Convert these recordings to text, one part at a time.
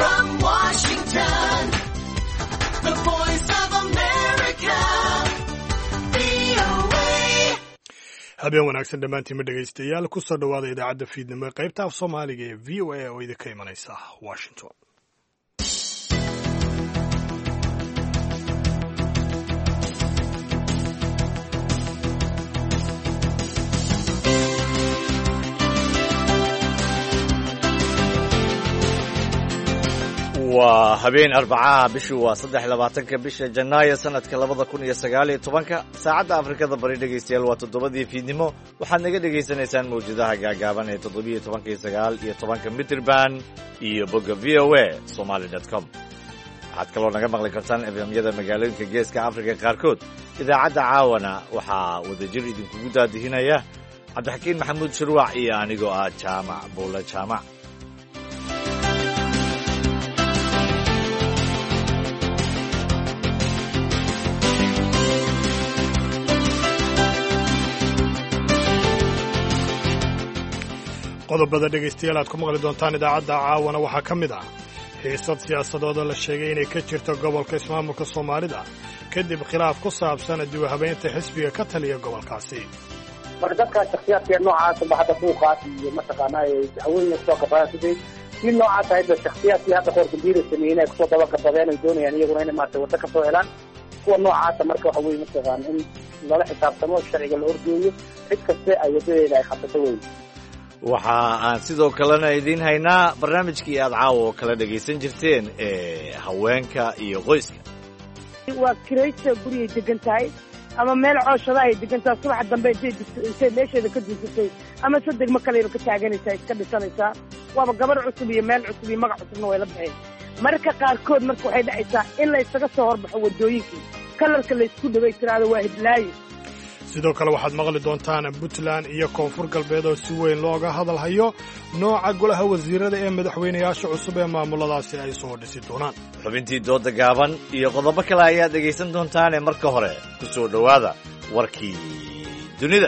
from Washington, the voice of America, VOA. habeen wanaagsan dhammaantiinma dhegaystayaal ku soo dhowaada idaacadda fiidnimo ee qaybta af soomaaliga ee v o a oo idinka imanaysa washington. waa habeen arbacaha bishu waa 23 bisha janaayo sanadka 2019 saacadda afrikada bari dhegaystayaal waa 7 fiidnimo waxaad naga dhegaysanaysaan mawjadaha gaagaaban ee 17 mitirban iyo bogga voa somali.com waxaad kaloo naga maqli kartaan efemyada magaalooyinka geeska afrika qaarkood idaacadda caawana waxaa wadajir idinkugu daadihinaya cabdixakiin maxamuud shirwac iyo anigoo ah jaamac buulle jaamac. qodobada dhegaystayaal aad ku maqli doontaan idaacadda caawana waxaa ka mid ah xiisad siyaasadooda la sheegay inay ka jirto gobolka ismaamulka soomaalida kadib khilaaf ku saabsan dib u habeynta xisbiga ka taliya gobolkaasi. marka dadka shakhsiyaadka noocaasa ba hadda suuqaas iyo mataqaanaa haweenka soo qabaan sidii mid noocaas ahayda shakhsiyaadkii hadda qoorka diira sameeyeen ay kusoo dabaqabadeen ay doonayaan iyaguna inay maartay waddo ka soo helaan kuwa noocaasa marka waxa weeye mataqaan in lala xisaabtamo sharciga la horgeeyo cid kaste ay wadadeeda ay qabsato weyn. waxa aan sidoo kalena idiin haynaa barnaamijkii aad caawa oo kala dhegaysan jirteen ee haweenka iyo qoyska. waa kiraysta gurigay degan tahay ama meel cooshada ay degan tahay subax dambe intay meesheeda ka duusatay ama sadegma kaleba ka taaganaysaa iska dhisanaysaa waaba gabar cusub iyo meel cusub iyo magac cusubna way la baxeen marka qaarkood marka waxay dhacaysaa in la ysaga soo horbaxo waddooyinkii kalarka la isku dhaway tiraado waa hiblaayo. sidoo kale waxaad maqli doontaan puntland iyo koonfur galbeed oo si weyn looga hadal hayo nooca golaha wasiirada ee madaxweynayaasha cusub ee maamuladaasi ay soo dhisi doonaan. xubintii dooda gaaban iyo qodobo kale ayaad dhegaysan doontaane marka hore ku soo dhowaada warkii dunida.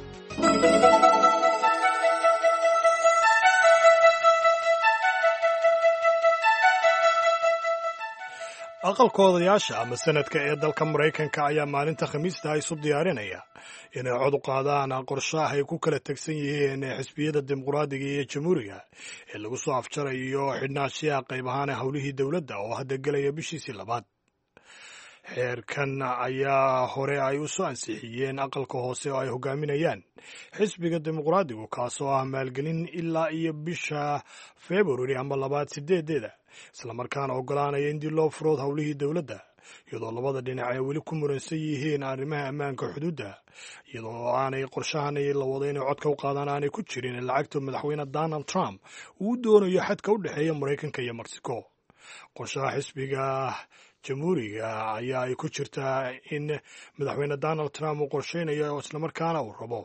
aqalka odayaasha ama sanadka ee dalka maraykanka ayaa maalinta khamiista isu diyaarinaya inay cod u qaadaan qorshaha ay ku kala tegsan yihiin xisbiyada dimuqraadiga iyo jamhuuriga ee lagu soo afjarayo xidhnaashiyaha qayb ahaan howlihii dowladda oo hadda gelaya bishiisii labaad. xeerkan ayaa hore ay u soo ansixiyeen aqalka hoose oo ay hogaaminayaan xisbiga dimuqraadigu kaasoo ah maalgelin ilaa iyo bisha februari ama 28 islamarkaana ogolaanaya in dib loo furood howlihii dowladda iyadoo labada dhinac ay weli ku muransan yihiin arrimaha ammaanka xuduudda iyadoo aanay qorshahan la wado inay codka u qaadaan aanay ku jirin lacagta madaxweyne Donald Trump uu doonayo xadka u dhexeeya Maraykanka iyo Mexico. qorshaha xisbiga jamhuuriga ayaa ay ku jirtaa in madaxweyne Donald Trump uu qorsheynayo islamarkaana uu rabo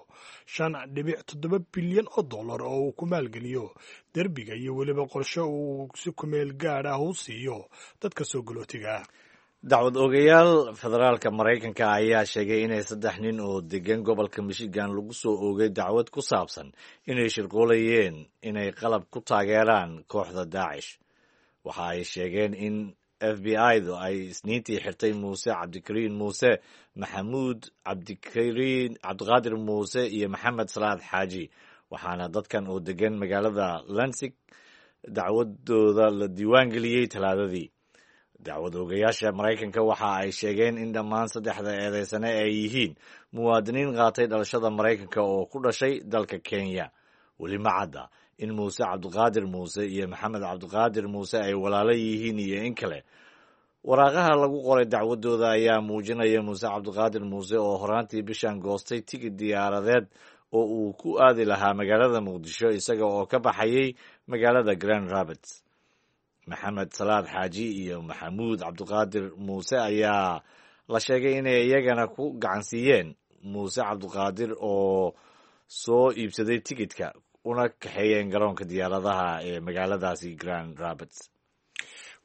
5.7 bilyan oo dollar oo uu ku maalgeliyo derbiga iyo weliba qorshe uu si ku meel gaar ah u siiyo dadka soo galootiga. dacwad oogayaal federaalka maraykanka ayaa sheegay inay 3 nin oo degan gobolka Michigan lagu soo oogay dacwad ku saabsan inay shirqoolayeen inay qalab ku taageeraan kooxda Daesh. waxa ay sheegeen in FBI-du ay isniintii xirtay muuse cabdikariin muuse maxamuud cabdiqaadir muuse iyo maxamed salaad xaaji waxaana dadkan oo degan magaalada Lansing dacwadooda la diiwaan geliyey talaadadii. dacwad oogayaasha maraykanka waxa ay sheegeen in dhammaan 3 eedeysane ay yihiin muwaadiniin qaatay dhalashada maraykanka oo ku dhashay dalka Kenya. weli ma cadda in muuse cabdiqaadir muuse iyo maxamed cabdiqaadir muuse ay walaalo yihiin iyo in kale. waraaqaha lagu qoray dacwadooda ayaa muujinaya muuse cabdiqaadir muuse oo horaantii bishan goostay tigidh diyaaradeed oo uu ku aadi lahaa magaalada muqdisho isaga oo ka baxayay magaalada Grand Rapids. maxamed salaad xaaji iyo maxamuud cabdiqaadir muuse ayaa la sheegay inay iyagana ku gacansiiyeen muuse cabdiqaadir oo soo iibsaday tigidhka una kaxeeyeen garoonka diyaaradaha ee magaaladaasi Grand Rapids.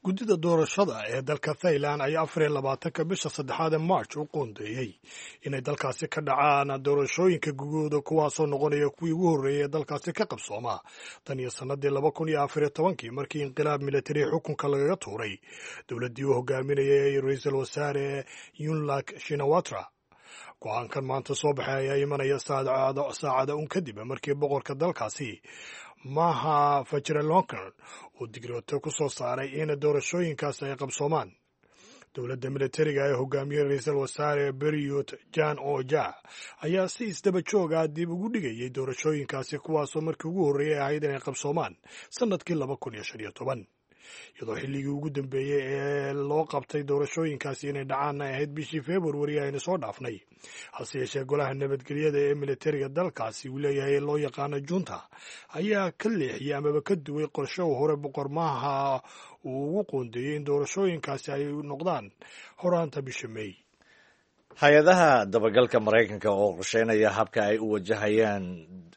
guddida doorashada ee dalka Thailand ayaa 24 bisha 3 March u qoondeeyey inay dalkaasi ka dhacaan doorashooyinka guud kuwaasoo noqonaya kuwii ugu horreeyay dalkaasi ka qabsooma tan iyo sanadii 2014 markii inqilaab militari xukunka lagaga tuuray dowladdii uu hogaaminayay ra'iisul wasaare Yingluck Shinawatra. Go-aankan maanta soo baxay ayaa imanaya saacada un kadib markii boqorka dalkaasi Maha Vajiralongkorn uu digrooto ku soo saaray in doorashooyinkaasi ay qabsoomaan. Dowladda militariga ee hogaamiyey ra'iisul wasaare Prayut Chan-o-cha ayaa si isdaba joog ah dib ugu dhigayay doorashooyinkaasi kuwaasoo markii ugu horreeyay ahayd inay qabsoomaan sanadkii 2015 iyadoo xilligii ugu dambeeyey ee loo qabtay doorashooyinkaasi inay dhacaan ay ahayd bishii February ayna soo dhaafnay. hase yeeshee golaha nabadgelyada ee militariga dalkaasi uu leeyahay loo yaqaano junta ayaa ka leexiyey amaba ka duway qorshe hore boqor Maha uu ugu qoondeeyey in doorashooyinkaasi ay noqdaan horaanta bisha May. hay-adaha dabagalka Maraykanka oo qorsheynaya habka ay u wajahayaan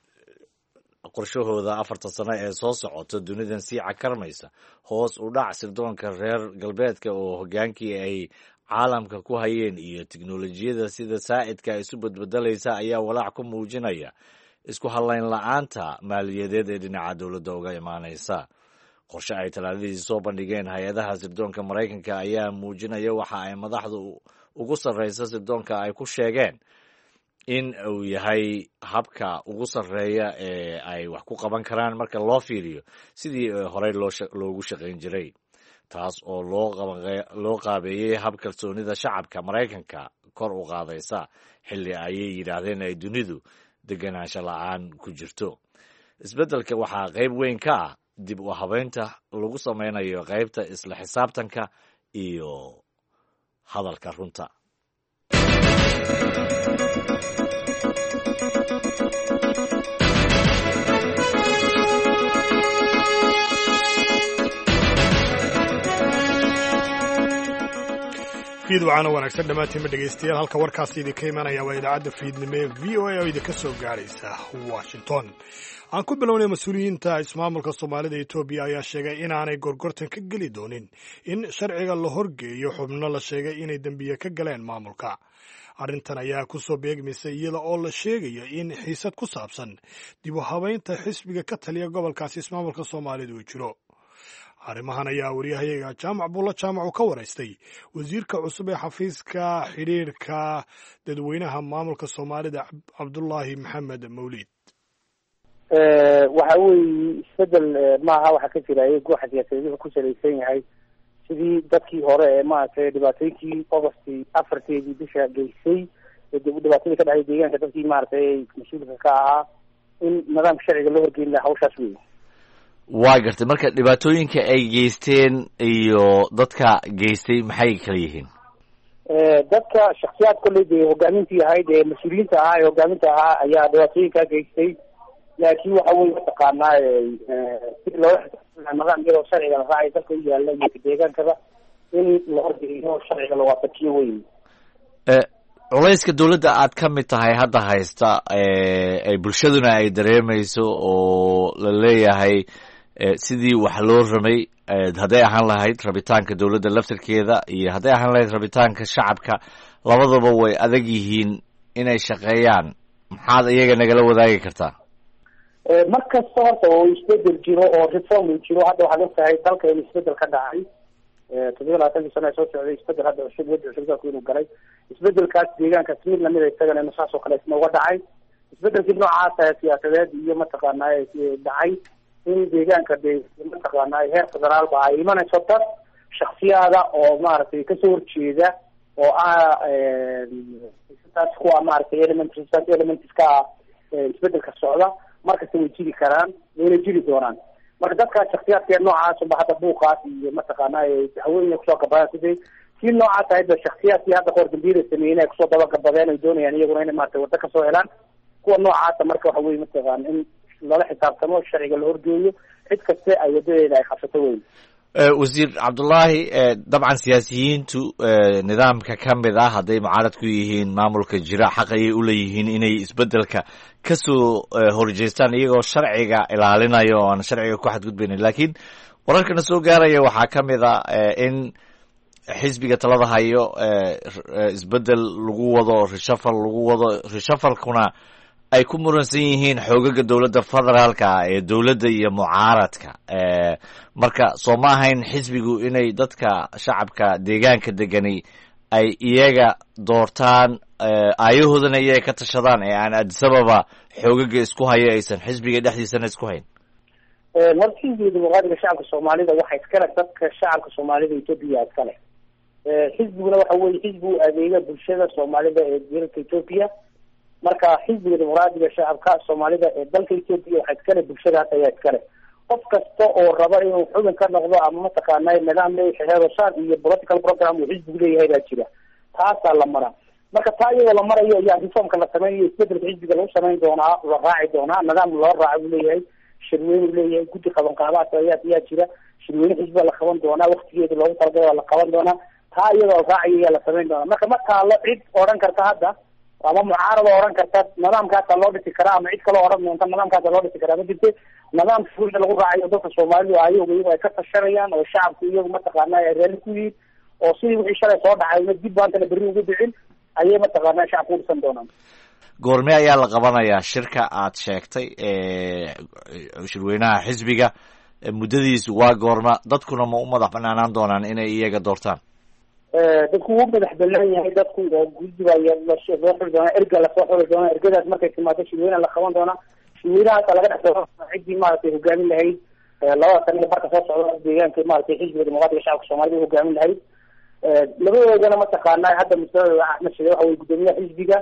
qorshahooda 4 sano ee soo socota dunidan sii cakarmaysa hoos u dhac sirdoonka reer galbeedka oo hogaankii ay caalamka ku hayeen iyo tiknoolajiyada sida saa'idka isu badbedelaysa ayaa walaac ku muujinaya isku halayn la'aanta maaliyadeed ee dhinaca dowladda uga imaanaysa. qorshe ay talaadadii soo bandhigeen hay-adaha sirdoonka Maraykanka ayaa muujinaya waxa ay madaxdu ugu sarreysa sirdoonka ay ku sheegeen in uu yahay habka ugu sarreeya ee ay wax ku qaban karaan marka loo fiiriyo sidii horey loogu shaqayn jiray, taas oo loo qaabeeyey hab kalsoonida shacabka Maraykanka kor u qaadaysa xilli ayay yidhaahdeen ay dunidu deganaansho la'aan ku jirto. Isbeddelka waxaa qayb weyn ka ah dib u habeynta lagu sameynayo qaybta isla xisaabtanka iyo hadalka runta. fiidwacana wanaagsan dhammaantiinma dhegaystayaal halka warkaasi idinka imanaya waa idaacadda fiidnimo ee v o a oo idinka soo gaadhaysa Washington. aan ku bilownay mas-uuliyiinta ismaamulka Soomaalida Itoobiya ayaa sheegay inaanay gorgortan ka geli doonin in sharciga la horgeeyo xubno la sheegay inay dembiye ka galeen maamulka. arrintan ayaa ku soo beegmaysa iyada oo la sheegayo in xiisad ku saabsan dib u habeynta xisbiga ka taliya gobolkaasi ismaamulka Soomaalida uu jiro. arrimahan ayaa wariyahayaga Jaamac Buulla Jaamac uu ka waraystay wasiirka cusub ee xafiiska xiriirka dadweynaha maamulka Soomaalida Cabdullaahi Maxamed Mawlid. waxa weeye isbedel maaha waxa ka jira ayagu waxa siyaasadeed ku salaysan yahay sidii dadkii hore ee maaragtay dhibaatooyinkii August 4 bisha geysay ee dhibaatooyinka ka dhacay deegaanka dadkii maaragtay mas'uulka ka ahaa in nidaamka sharciga loo horgeyn lahaa hawshaas weeye. waa gartay marka dhibaatooyinka ay geysteen iyo dadka geystay maxay kala yihiin? dadka shakhsiyaad kolley dee hogaamintii ahayd ee mas-uuliyiinta ahaa ee hogaaminta ahaa ayaa dhibaatooyinkaa geystay, laakiin waxa weeye mataqaanaa si loola xisaabtamo nidaam iyadoo sharciga la raacay dalka u yaalla iyo deegaankaba in la horgeeyo sharciga la waafajiyo weyn. culayska dowladda aad ka mid tahay hadda haysta ay bulshaduna ay dareemayso oo la leeyahay sidii wax loo ramay hadday ahaan lahayd rabitaanka dowladda laftirkeeda iyo hadday ahaan lahayd rabitaanka shacabka labadaba way adag yihiin inay shaqeeyaan. maxaad iyaga nagala wadaagi kartaa? mar kasta horta oo isbedel jiro oo reform jiro hadda waxaad ogtahay dalka in isbedel ka dhacay 27 sano soo socday isbedel hadda cusub inuu galay. isbedelkaas deegaankaas mid lamid ah isagana nasaas oo kale uga dhacay. isbedelkii noocaas ah siyaasadeed iyo mataqaanaa dhacay in deegaanka mataqaanaa heer federaal ba ay imanayso dad shakhsiyaada oo maaragtay ka soo horjeeda oo taas kuwa maaragtay elements ka isbedelka socda markasta way jiri karaan wayna jiri doonaan. marka dadka shakhsiyaadka noocaas ba hadda buuqaas iyo mataqaanaa haweenka kusoo gabadaan sidii si noocaas ahayda shakhsiyaadkii hadda qoordambiyada sameeyeen ay kusoo dabagabadeen ay doonayaan iyaguna inay maaragtay waddo kasoo helaan. kuwa noocaasa marka waxa weeye mataqaana in lala xisaabtamo sharciga la horgeeyo cid kaste ay wadadeeda ay qabsato weyn. wasiir Cabdullaahi, dabcan siyaasiyiintu nidaamka ka mid ah hadday mucaarad ku yihiin maamulka jira xaq ayay u leeyihiin inay isbeddelka kasoo horjeestaan iyagoo sharciga ilaalinayo oo aan sharciga ku xadgudbaynin, laakiin wararkana soo gaaraya waxaa ka mid a in xisbiga talada hayo isbedel lagu wado reshafal lagu wado reshafalkuna ay ku muransan yihiin xoogaga dowladda federaalka ee dowladda iyo mucaaradka marka soo ma ahayn xisbigu inay dadka shacabka deegaanka degani ay iyaga doortaan aayahoodana iyaga ka tashadaan ee aan Addis Ababa xoogaga isku haya aysan xisbiga dhexdiisana isku hayn. horta xisbiga dimuqraadiga shacabka Soomaalida waxa iskale dadka shacabka Soomaalida Itoobiya iskale xisbiguna waxa weeye xisbu adeega bulshada Soomaalida ee dalka Itoobiya marka xisbiga dimuqraadiga shacabka Soomaalida ee dalka Itoobiya waxa iskale bulshadaas ayaa iskale qof kasta oo raba inuu xubin ka noqdo ama mataqaanaa nidaam leeyahay heerashaan iyo political program uu xisbigu leeyahay baa jira taasa la maraa marka taa iyadoo la marayo ayaa reformka la sameeyo isbedelka xisbiga lagu sameyn doonaa la raaci doonaa nidaam loo raaco uu leeyahay shirweyne uu leeyahay guddi qaban qaabaad ayaa jira shirweyne xisbiga la qaban doonaa waqtigeeda loogu talagalay la qaban doonaa taa iyadoo raaciyo ayaa la sameyn doonaa marka ma taalo cid oran karta hadda ama mucaarado oran karta nidaamkaas loo dhisi karaa ama cid kale oran doonta nidaamkaas loo dhisi karaa ma jirto nidaam fuulka lagu raacayo dadka Soomaalidu ayagu ay ka tashanayaan oo shacabku iyagu mataqaanaa ay raali ku yihiin oo sidii wixii shalay soo dhacay dib baanta la bari ugu dhicin ayay mataqaanaa shacabku u dhisan doonaan. goorme ayaa la qabanayaa shirka aad sheegtay shirweynaha xisbiga muddadiisu waa goorma dadkuna ma u madax banaanaan doonaan inay iyaga doortaan dadku wuu madax banaan yahay dadku oo guddiga loo xiri doonaa erga lasoo xiri doonaa ergadaas markay timaado shirweynaha la qaban doonaa shirweynahaas laga dhex soo ciddii maaragtay hogaamin lahayd labada sano barka soo socda deegaanka maaragtay xisbiga dimuqraadiga shacabka Soomaalida hogaamin lahayd labadoodana mataqaanaa hadda Mr. Axmed Shide waxa weeye gudoomiyaha xisbiga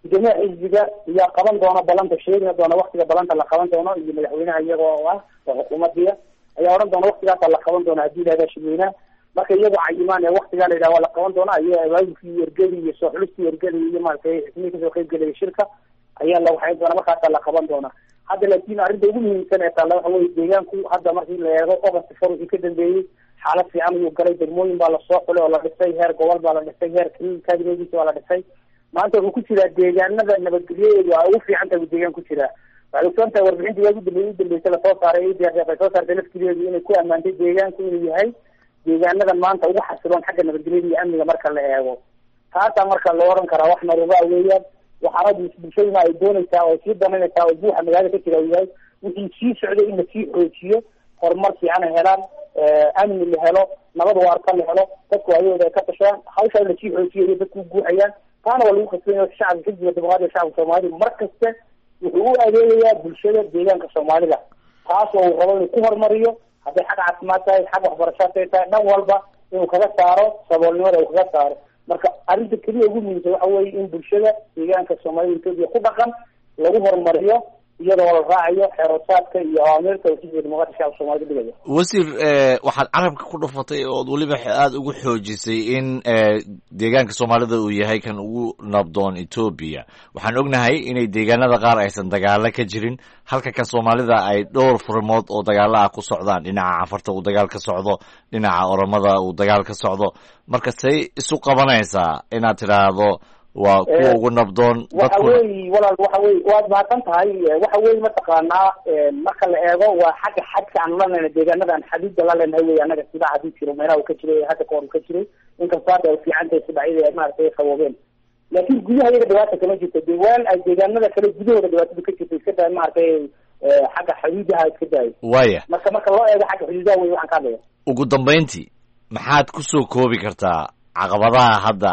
ayaa qaban doona balanta sheegna doona waqtiga balanta la qaban doono iyo madaxweynaha iyagoo ah xukuumadda ayaa oran doona waqtigaas la qaban doona hadii la hada shirweynaha marka iyagoo cayimaan ee waqtiga la yiraahdo la qaban doona ayaa abaabulkii ergadii iyo soo xulistii ergadii iyo maaragtay xisbiga soo qayb galay shirka ayaa la waxay doona markaas la qaban doona hadda laakiin arrinta ugu muhiimsan ee taala waxa weeye deegaanku hadda markii la eego August 4 ka dambeeyay xaalad fiican uu galay degmooyin baa la soo xulay oo la dhisay heer gobol baa la dhisay heer kaadimidiisa waa la dhisay maanta wuxuu ku jiraa deegaanada nabadgelyadeedu waa ugu fiican tahay deegaan ku jira waxay soo tahay warbixintii ugu dambeysay la soo saaray ay soo saartay laftigeedu inay ku amaantay deegaanku inuu yahay deegaanada maanta ugu xasiloon xagga nabadgelyada iyo amniga marka la eego taasa marka loo oran karaa wax naruba weeyaan waxaana bulshada ay doonaysaa oo sii danaynaysaa oo buuxa magaalada ka jira yahay wixii sii socday in la sii xoojiyo horumar fiican helaan amni la helo nabad waarta la helo dadku ayagoo ay ka tashadaan hawsha la sii xoojiyo dadku guuxayaan taana waa lagu qasbay shacabka xisbiga dimuqraadiga shacabka Soomaalida markasta wuxuu u adeegayaa bulshada deegaanka Soomaalida taas oo uu rabo inuu ku horumariyo hadday xag caafimaad tahay xag waxbarasho tahay dhan walba inuu kaga saaro saboolnimada uu kaga saaro marka arrinta kaliya ugu muhiimsan waxa weeye in bulshada deegaanka Soomaalida Itoobiya ku dhaqan lagu horumariyo iyadoo la raacayo xeerarka iyo awaamirta xisbiga dimuqraadiga shacabka Soomaalida dhigaya. wasiir waxaad carabka ku dhufatay oo waliba aad ugu xoojisay in deegaanka Soomaalida uu yahay kan ugu nabdoon Itoobiya waxaan ognahay inay deegaanada qaar aysan dagaalo ka jirin halka ka Soomaalida ay dhowr furmood oo dagaalo ah ku socdaan dhinaca Cafarta uu dagaal ka socdo dhinaca Oromada uu dagaal ka socdo marka say isu qabanaysaa inaad tiraahdo waa kuwa ugu nabdoon waxa weeye walaal waxa weeye waad baahan tahay waxa weeye mataqaanaa marka la eego waa xagga aan la leenahay deegaanada aan xadiida la leenahay weeye anaga sida hadii jiro meelaha uu ka jiray hadda koor ka jiray inkastoo ay fiican tahay sidaayada ay maartay qaboobeen laakiin gudaha iyaga dhawaato kama jirto deegaan ay deegaanada kale gudahooda dhawaato ka jirto iska daa maartay xagga xadiidaha iska daay waya marka loo eego xagga xadiidaha weeye waxaan ka hadlayaa ugu dambeyntii maxaad ku soo koobi kartaa caqabadaha hadda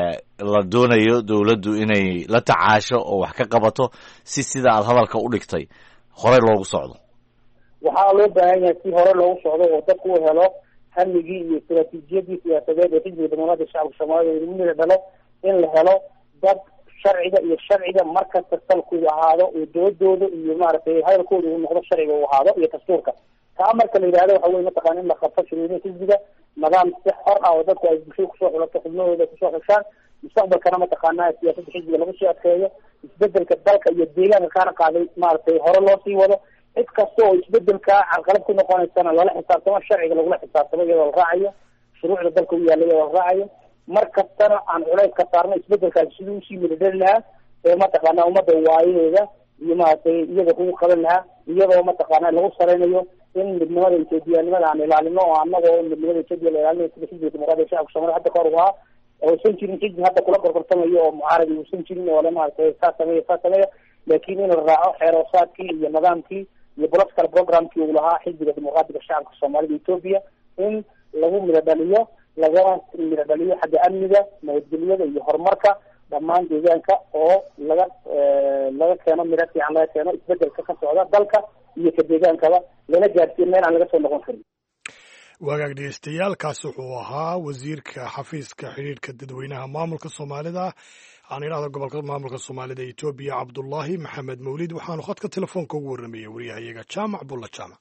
la doonayo dawladdu inay la tacaasho oo wax ka qabato sida aad hadalka u dhigtay hore loogu socdo waxaa loo baahan yahay si hore loogu socdo oo dadku u helo hamigii iyo istiraatiijiyadii siyaasadeed ee xisbiga dimuqraadiga shacabka Soomaalida inuu mid dhalo in la helo dad sharciga markasta salkoodu ahaado oo doodooda iyo maaragtay hadalkooda uu noqdo sharciga uu ahaado iyo dastuurka taa marka la yiraahdo waxa weeye mataqaan in la qabto shirweynaha xisbiga nidaam si xor ah oo dadku ay bulshada kusoo xulato xubnahooda kusoo xushaan mustaqbalkana mataqaanaa siyaasadda xisbiga lagu sii adkeeyo isbedelka dalka iyo deegaanka kaana qaaday maaragtay hore loo sii wado cid kasta oo isbedelka caqalad ku noqonaysana lala xisaabtamo sharciga lagula xisaabtamo iyadoo la raacayo shuruucda dalka u yaalla iyadoo la raacayo mar kastana aan culays ka saarno isbedelkaasi sidii usii midadhali lahaa ee mataqaanaa ummadda waayadeeda iyo maaragtay iyaga kugu qaban lahaa, iyadoo mataqaana lagu sareynayo in midnimada Etoobiyaanimada aan ilaalino oo annagoo midnimada Etoobiya la ilaalinayo sida xisbiga dimuqraadiga shacabka Soomaaliya hadda kahor waa uusan jirin xisbi hadda kula gorgortamayo oo mucaaradi uusan jirin oo le maaragtay saa sameeya laakiin in la raaco xeeroosaadkii iyo nidaamkii iyo political programkii uu lahaa xisbiga dimuqraadiga shacabka Soomaalida Etoobiya in lagu midho dhaliyo xagga amniga, nabadgelyada iyo horumarka dhammaan deegaanka oo laga keeno midho fiican, laga keeno isbedelka ka socda dalka iyo ka deegaankaba, lana gaarsiin meel aan laga soo noqon karin. wagaag dhegeystayaal, kaasi wuxuu ahaa wasiirka xafiiska xidhiidhka dadweynaha maamulka Soomaalida aan idhaahdo gobolka maamulka Soomaalida Etoobiya Cabdullaahi Maxamed Mawlid. waxaanu khadka telefoonka ugu warramayay wariyahayaga Jaamac Bulla Jaamac.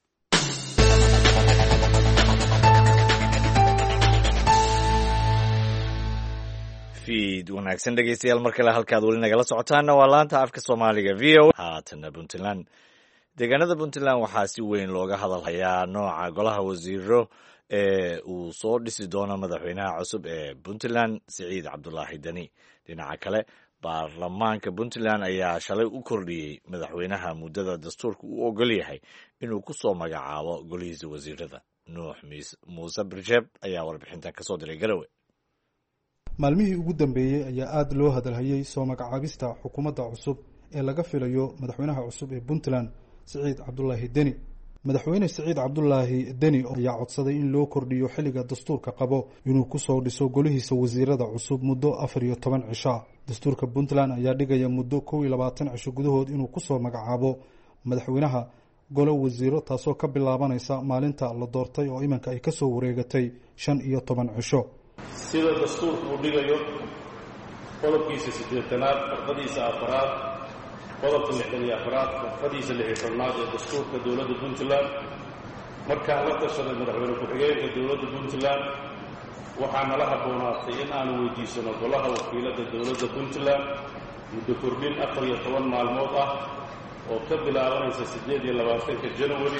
fiid wanaagsan dhegeystayaal, mar kale halkaad weli nagala socotaana waa laanta afka Soomaaliga VOA. haatana Puntland, deegaanada Puntland waxaa si weyn looga hadalhayaa nooca golaha wasiiro ee uu soo dhisi doono madaxweynaha cusub ee Puntland Siciid Cabdulaahi Deni. dhinaca kale, baarlamaanka Puntland ayaa shalay u kordhiyey madaxweynaha muddada dastuurka u ogol yahay inuu ku soo magacaabo golihiisa wasiirada. Nuux Muuse Birjeeb ayaa warbixintan ka soo diray Garowe. maalmihii ugu dambeeyey ayaa aada loo hadalhayey soo magacaabista xukuumadda cusub ee laga filayo madaxweynaha cusub ee Puntland Siciid Cabdulaahi Deni. madaxweyne Siciid Cabdulaahi Deni ayaa codsaday in loo kordhiyo xilliga dastuurka qabo inuu ku soo dhiso golihiisa wasiirada cusub muddo 14 cisho. dastuurka Puntland ayaa dhigaya muddo 21 cisho gudahood inuu ku soo magacaabo madaxweynaha golo wasiiro, taasoo ka bilaabanaysa maalinta la doortay oo imanka ay ka soo wareegatay 15 cisho. sida dastuurka uu dhigayo qodobkiisa 8aad farqadiisa 4aad, qodobka 64aad farqadiisa 6aad ee dastuurka dowladda Puntland, markaan la tashaday madaxweyne ku-xigeenka dowladda Puntland waxaa nala habboonaatay in aanu weydiisano golaha wakiilada dowladda Puntland muddo kordhin 14 maalmood ah oo ka bilaabanaysa 28 January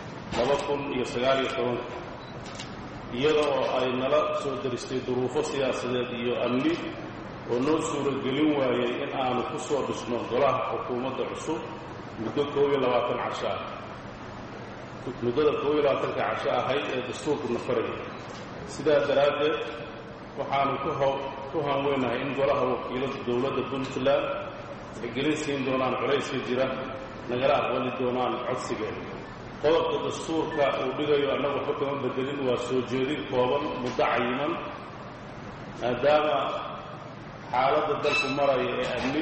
2019, iyada oo ay nala soo daristay duruufo siyaasadeed iyo amni oo noo suuragelin waayey in aanu ku soo dhisno golaha xukuumadda cusub muddo 21 casho ah. muddada 21 casho ahayd ee dastuurku nafaraya. sidaa daraaddeed waxaanu ku hanweynahay in golaha wakiilada dowladda Puntland ay gelin siin doonaan culayska jira, nagala aqbali doonaan codsigeeda. qodobka dastuurka uu dhigayo annagu waxba kama bedelin, waa soo jeedin kooban muddo cayiman, maadaama xaaladda dalku maraya ee amni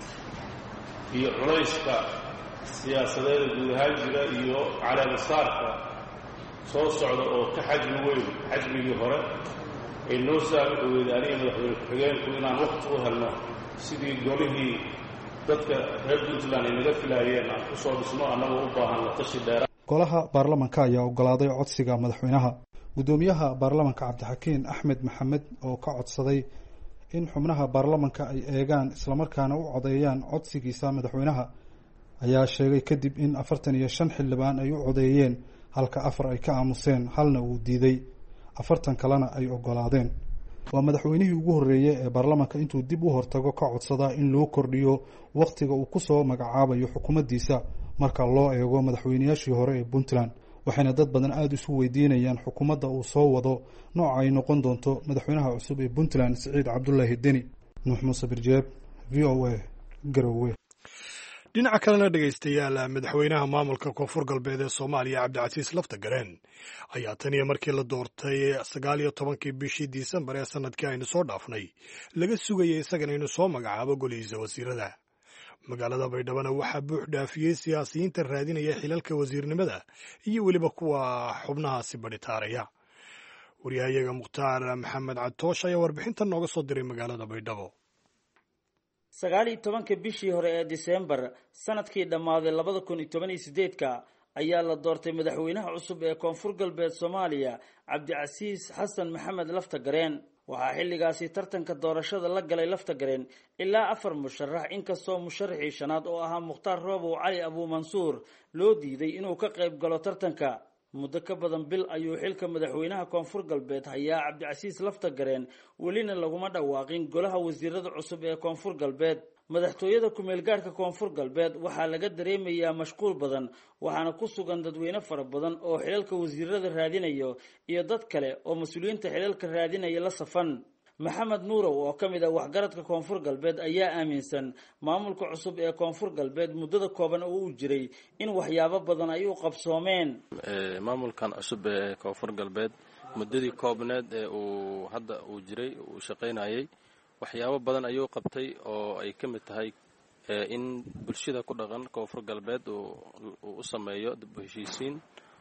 iyo culayska siyaasadeeda guud ahaan jira iyo caleemasaarka soo socda oo ka xajmi weyn xajmigii hore ay noo saamixi weyday aniga madaxweyne ku-xigeenku inaan waqti u helno sidii golihii dadka reer Puntland ay naga filaayeen aan ku soo dhisno annagoo u baahan la tashi dheera. golaha baarlamanka ayaa ogolaaday codsiga madaxweynaha. gudoomiyaha baarlamanka Cabdixakiin Axmed Maxamed oo ka codsaday in xubnaha baarlamanka ay eegaan islamarkaana u codeeyaan codsigiisa madaxweynaha ayaa sheegay kadib in 45 xildhibaan ay u codeeyeen halka 4 ay ka aamuseen, halna uu diiday, 40 kalena ay ogolaadeen. waa madaxweynihii ugu horeeyay ee baarlamanka intuu dib u hortago ka codsada in loo kordhiyo waqtiga uu ku soo magacaabayo xukuumaddiisa marka loo eego madaxweynayaashii hore ee Puntland, waxayna dad badan aada isu weydiinayaan xukuumadda uu soo wado nooca ay noqon doonto madaxweynaha cusub ee Puntland Siciid Cabdulaahi Deni. Nuux Muuse Birjeeb, VOA, Garowe. dhinaca kalena dhegaystayaal, madaxweynaha maamulka koonfur galbeed ee Soomaaliya Cabdicasiis Laftagareen ayaa tan iyo markii la doortay 19 bishii Disembar ee sanadkii aynu soo dhaafnay laga sugayay isagana inuu soo magacaabo golihiisa wasiirada. magaalada Baydhabo waxaa buux dhaafiyey siyaasiyiinta raadinaya xilalka wasiirnimada iyo weliba kuwa xubnahaasi badhitaaraya. wariyahayaga Mukhtaar Maxamed Cadtoosh ayaa warbixintan nooga soo diray magaalada Baydhabo. 19 bishii hore ee Disembar sanadkii dhammaaday 2018 ayaa la doortay madaxweynaha cusub ee koonfur galbeed Soomaaliya Cabdicasiis Xasan Maxamed Laftagareen. waxaa xilligaasi tartanka doorashada la galay Laftagareen ilaa 4 musharax, inkastoo musharaxii shanaad oo ahaa Mukhtaar Roobow Cali Abu Mansuur loo diiday inuu ka qayb galo tartanka. muddo ka badan bil ayuu xilka madaxweynaha koonfur galbeed hayaa Cabdicasiis Laftagareen, welina laguma dhawaaqin golaha wasiirada cusub ee koonfur galbeed. madaxtooyada ku-meel gaarhka koonfur galbeed waxaa laga dareemayaa mashquul badan waxaana ku sugan dadweyne fara badan oo xilalka wasiirada raadinayo iyo dad kale oo mas-uuliyiinta xilalka raadinaya la safan maxamed nuurow oo ka mid ah waxgaradka koonfur galbeed ayaa aaminsan maamulka cusub ee koonfur galbeed muddada kooban oo uu jiray in waxyaabo badan ay u qabsoomeen. maamulkan cusub ee koonfur galbeed muddadii koobneed ee uu jiray uu shaqaynayay waxyaabo badan ayuu qabtay oo ay ka mid tahay in bulshada ku dhaqan koonfur galbeed uu u sameeyo dib u heshiisiin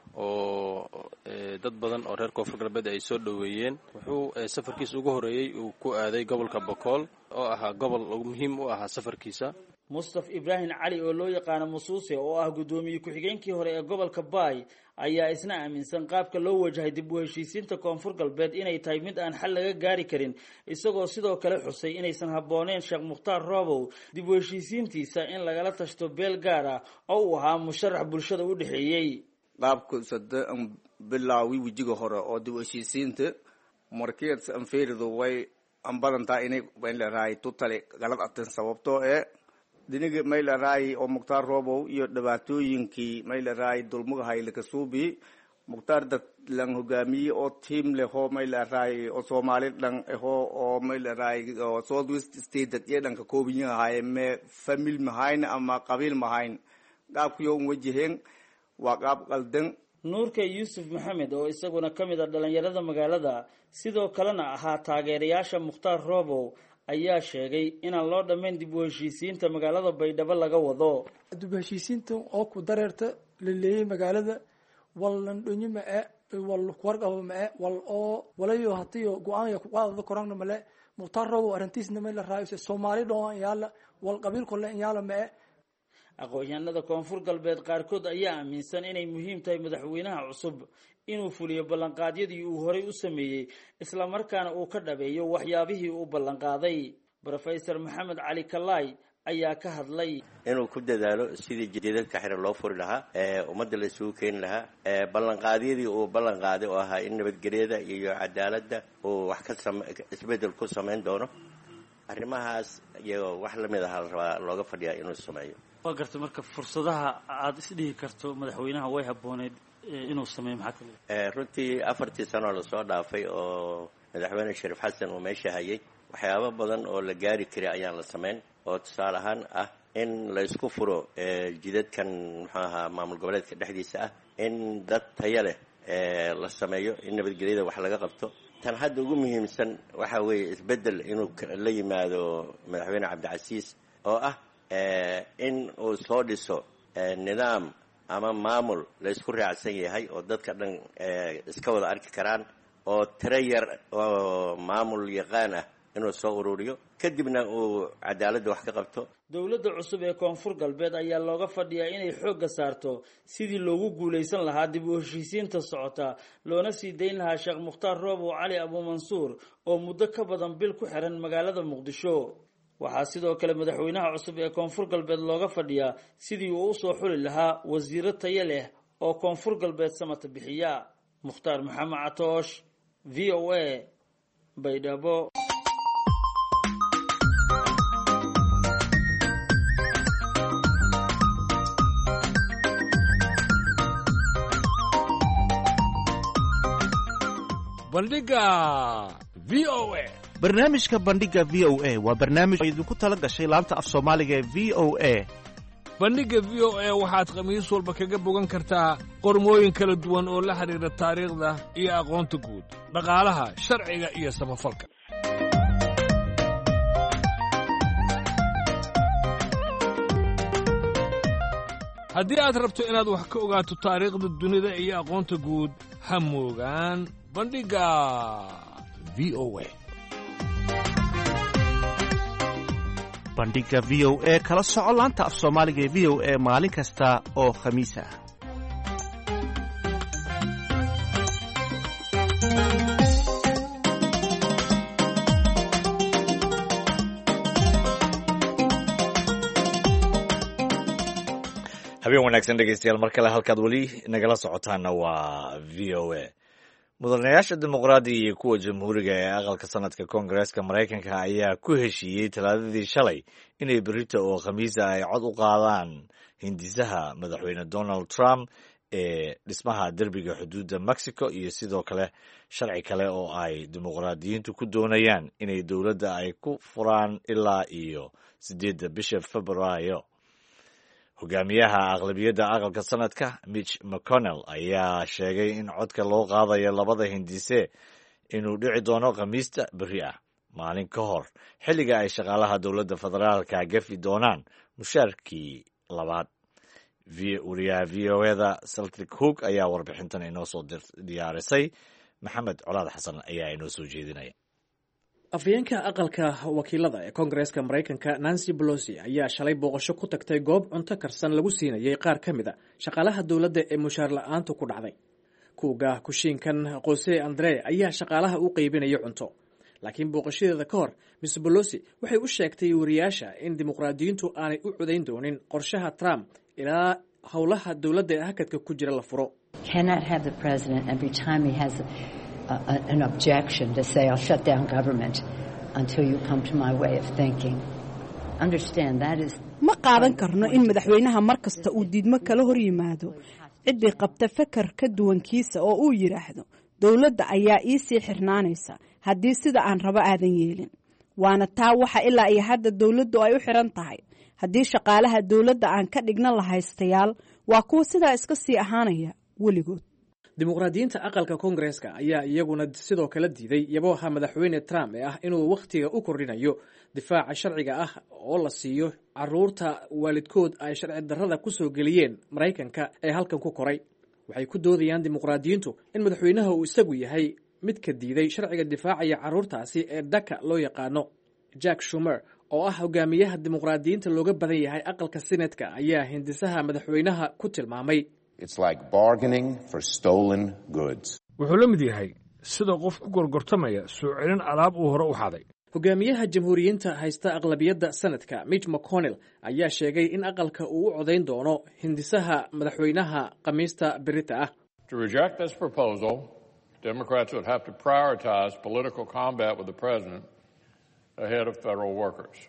oo dad badan oo reer koonfur galbeed ay soo dhoweeyeen. wuxuu safarkiisa ugu horeeyey uu ku aaday gobolka bokool oo ahaa gobol muhiim u ahaa safarkiisa. mustaf ibraahim cali oo loo yaqaano musuuse oo ah guddoomiye ku-xigeenkii hore ee gobolka baay ayaa isna aaminsan qaabka loo wajahay dib u heshiisiinta koonfur galbeed inay tahay mid aan xal laga gaari karin isagoo sidoo kale xusay inaysan habbooneen sheekh mukhtaar roobow dib u heshiisiintiisa in lagala tashto beel gaar ah oo uu ahaa musharax bulshada u dhexeeyey. qaabka sade an bilaawi wejiga hore oo dib u heshiisiinta markeed anfeeridu way ambadantaa inay leerahay tutale galad atan sababtoo diniga may leerahay oo mukhtaar roobow iyo dhibaatooyinkii may leerahay dulmugahay lakasuubi mukhtaar dad lang hogaamiye oo tiim leho may leerahay oo soomaali dhan eho oo may leerahay oo south west state dad iyo dhanka koobiyahay me famil mahayn ama qabiil mahayn qaabkiyo wajaheen waa qaab qaldan. nuurka yuusuf maxamed oo isaguna ka mid ah dhalinyarada magaalada sidoo kalena ahaa taageerayaasha mukhtaar roobow ayaa sheegay inaan loo dhammayn dib u heshiisiinta magaalada baydhabo laga wado. dib u heshiisiinta oo ku dareerta la leeyay magaalada wallan dhonyo ma wal warqabo ma wal oo walayo hatiyo go'aan ku qaadada korona male mukhtaar roobow arintiisna ma la raayay Soomaali dhoon yaala wal qabiil kale yaala ma aqoonyahanada koonfur galbeed qaarkood ayaa aaminsan inay muhiim tahay madaxweynaha cusub inuu fuliyo ballanqaadyadii uu horey u sameeyey isla markaana uu ka dhabeeyo waxyaabihii uu ballanqaaday. Professor Maxamed Cali Kalaay ayaa ka hadlay inuu ku dadaalo sidii jidadka xiran loo furi lahaa ummadda la isugu keeni lahaa ballanqaadyadii uu ballanqaaday oo ahaa in nabadgelyada iyo cadaaladda uu wax ka isbedel ku samayn doono. arrimahaas iyo wax la mid ah la rabaa looga fadhiyaa inuu sameeyo. waa gartay marka fursadaha aad isdhihi karto madaxweynaha way habbooneyd inuu sameeyo maxaa kale? runtii 4 sano la soo dhaafay oo madaxweyne Shariif Xasan uu meesha hayay waxyaabo badan oo la gaari karay ayaan la sameyn oo tusaale ahaan ah in la isku furo jidadkan muxuu ahaa maamul goboleedka dhexdiisa ah in dad tayo leh la sameeyo in nabadgelyada wax laga qabto. tan hadda ugu muhiimsan waxa weeye isbedel inuu la yimaado madaxweyne Cabdicasiis oo ah in uu soo dhiso nidaam ama maamul la isku raacsan yahay oo dadka dhan iska wada arki karaan oo tiro yar oo maamul yaqaan ah inuu soo ururiyo kadibna uu cadaaladda wax ka qabto. dowladda cusub ee koonfur galbeed ayaa looga fadhiyaa inay xoogga saarto sidii loogu guulaysan lahaa dib u heshiisiinta socota loona sii dayn lahaa sheekh mukhtaar roobow cali abuumansuur oo muddo ka badan bil ku xiran magaalada muqdisho. waxaa sidoo kale madaxweynaha cusub ee koonfur galbeed looga fadhiyaa sidii uu usoo xuli lahaa wasiiro tayo leh oo koonfur galbeed samata bixiya. mukhtaar maxamed catoosh VOA baydhabo. bandhiga VOA. barnaamijka bandhiga v o a waa barnaamij oo idinku tala gashay laanta af soomaaliga ee v o a. bandhigga v o a waxaad khamiis walba kaga bogan kartaa qormooyin kala duwan oo la xidhiidha taariikhda iyo aqoonta guud, dhaqaalaha, sharciga iyo samafalka. haddii aad rabto inaad wax ka ogaato taariikhda dunida iyo aqoonta guud ha moogaan bandhigga v o a. bandhiga v o a kala soco laanta af soomaaliga ee v o a maalin kasta oo khamiis ah. habeen wanaagsan dhegeystayaal mar kale halkaad weli nagala socotaana waa v o a. mudanayaasha dimuqraadiga iyo kuwa jamhuuriga ee aqalka sanadka koongareeska maraykanka ayaa ku heshiiyey talaadadii shalay inay berrito oo khamiisa ay cod u qaadaan hindisaha madaxweyne donald trump ee dhismaha derbiga xuduudda mexico iyo sidoo kale sharci kale oo ay dimuqraadiyiintu ku doonayaan inay dowladda ay ku furaan ilaa iyo 8 bisha februaayo. hogaamiyaha aqlabiyadda aqalka sanadka Mitch McConnell ayaa sheegay in codka loo qaadayo labada hindise inuu dhici doono khamiista berri ah, maalin ka hor xilliga ay shaqaalaha dowladda federaalka gafi doonaan mushaarkii labaad. wariyaha v o eda Celtic Hook ayaa warbixintan inoo soo diyaarisay. maxamed colaad xasan ayaa inoo soo jeedinaya. afhayeenka aqalka wakiilada ee koongareeska maraykanka Nancy Pelosi ayaa shalay booqasho ku tagtay goob cunto karsan lagu siinayay qaar ka mid a shaqaalaha dowladda ee mushaar la'aanta ku dhacday. kuuga kushiinkan Jose Andre ayaa shaqaalaha u qaybinaya cunto, laakiin booqashadeeda ka hor Ms Pelosi waxay u sheegtay wariyaasha in dimuqraadiyiintu aanay u codayn doonin qorshaha Trump ilaa howlaha dowladda ee hakadka ku jira la furo. An objection to say I'll shut down government until you come to my way of thinking. Understand that is ma qaadan karno in madaxweynaha markasta uu diidmo kala hor yimaado cidii qabta fakar ka duwankiisa oo uu yiraahdo dowladda ayaa ii sii xirnaanaysa haddii sida aan rabo aadan yeelin. waana taa waxa ilaa iyo hadda dowladdu ay u xiran tahay. haddii shaqaalaha dowladda aan ka dhigna lahaystayaal waa kuwa sidaa iska sii ahaanaya weligood. dimuqraadiyiinta aqalka koongareeska ayaa iyaguna sidoo kale diiday yabooha madaxweyne Trump ee ah inuu wakhtiga u kordhinayo difaaca sharciga ah oo la siiyo caruurta waalidkood ay sharci darrada ku soo geliyeen Maraykanka ee halkan ku koray. waxay ku doodayaan dimuqraadiyiintu in madaxweynaha uu isagu yahay mid ka diiday sharciga difaacaya caruurtaasi ee DACA loo yaqaano. Jack Schumer oo ah hogaamiyaha dimuqraadiyiinta looga badan yahay aqalka Senatka ayaa hindisaha madaxweynaha ku tilmaamay It's like bargaining for stolen goods. wuxuu la mid yahay sida qof ku gorgortamaya soo celin alaab uu hore u xaday. hogaamiyaha jamhuuriyiinta haysta aqlabiyadda sanadka Mitch McConnell ayaa sheegay in aqalka uu u codayn doono hindisaha madaxweynaha khamiista berita ah. To reject this proposal, Democrats would have to prioritize political combat with the president ahead of federal workers.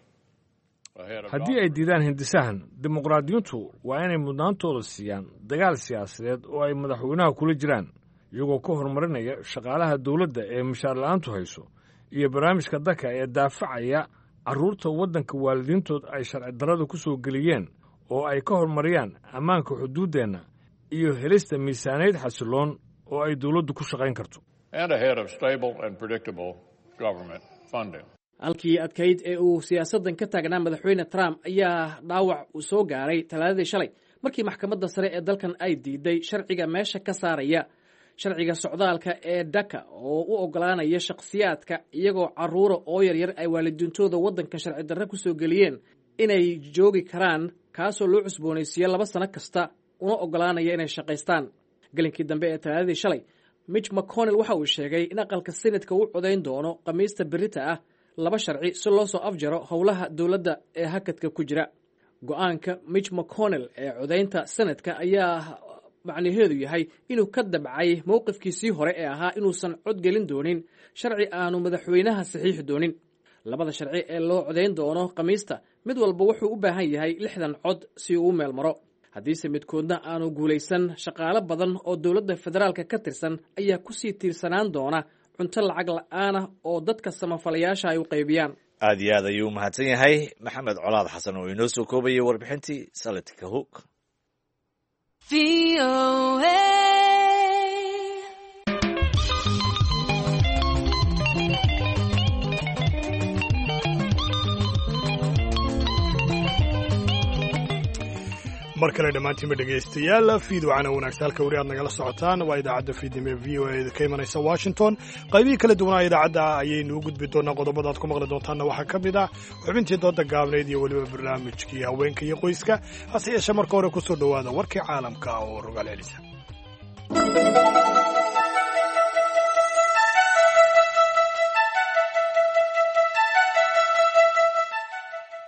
haddii ay diidaan hindisahan, dimuqraadiyiintu waa inay mudnaantooda siiyaan dagaal siyaasadeed oo ay madaxweynaha kula jiraan, iyagoo ka horumarinaya shaqaalaha dowladda ee mushaar la'aantu hayso iyo barnaamijka DACA ee daafacaya carruurta waddanka waalidiintood ay sharci darrada ku soo geliyeen, oo ay ka horumariyaan ammaanka xuduuddeenna iyo helista miisaaniyad xasiloon oo ay dowladdu ku shaqayn karto. And ahead of stable and predictable government funding. halkii adkayd ee uu siyaasaddan ka taagnaa madaxweyne Trump ayaa dhaawac uu soo gaaray talaadadii shalay markii maxkamadda sare ee dalkan ay diiday sharciga meesha ka saaraya sharciga socdaalka ee DACA oo u ogolaanaya shakhsiyaadka iyagoo carruura oo yaryar ay waalidiintooda waddanka sharci darre ku soo geliyeen inay joogi karaan, kaasoo loo cusboonaysiiyo 2 sano kasta una ogolaanaya inay shaqaystaan. gelinkii dambe ee talaadadii shalay Mitch McConnell waxa uu sheegay in aqalka Senatka uu codayn doono khamiista berita ah 2 sharci si loo soo afjaro howlaha dowladda ee hakadka ku jira. go'aanka Mitch McConnell ee codaynta Senatka ayaa macnaheedu yahay inuu ka dabcay mowqifkiisii hore ee ahaa inuusan cod gelin doonin sharci aanu madaxweynaha saxiixi doonin. 2 sharci ee loo codayn doono khamiista mid walba wuxuu u baahan yahay 60 cod si uu u meel maro. haddiise midkoodna aanu guulaysan, shaqaale badan oo dowladda federaalka ka tirsan ayaa ku sii tiirsanaan doona cunto lacag la'aana oo dadka samafalayaasha ay u qaybiyaan. aad iyo aad ayuu u mahadsan yahay maxamed colaad xasan oo inoo soo koobayay warbixintii Celtic Hook. mar kale dhammaantiinba dhegaystayaal fiidwacana wanaagsan halka weli aad nagala socotaan waa idaacadda fiidnimo ee v o a ka imanaysa Washington. qaybihii kala duwanaa idaacadda ayaynu u gudbi doonaa. qodobada aad ku maqli doontaanna waxaa ka mid ah xubintii dooda gaabneyd iyo weliba barnaamijkii haweenka iyo qoyska. hase yeeshee marka hore ku soo dhowaada warkii caalamka oo rogaal celisa.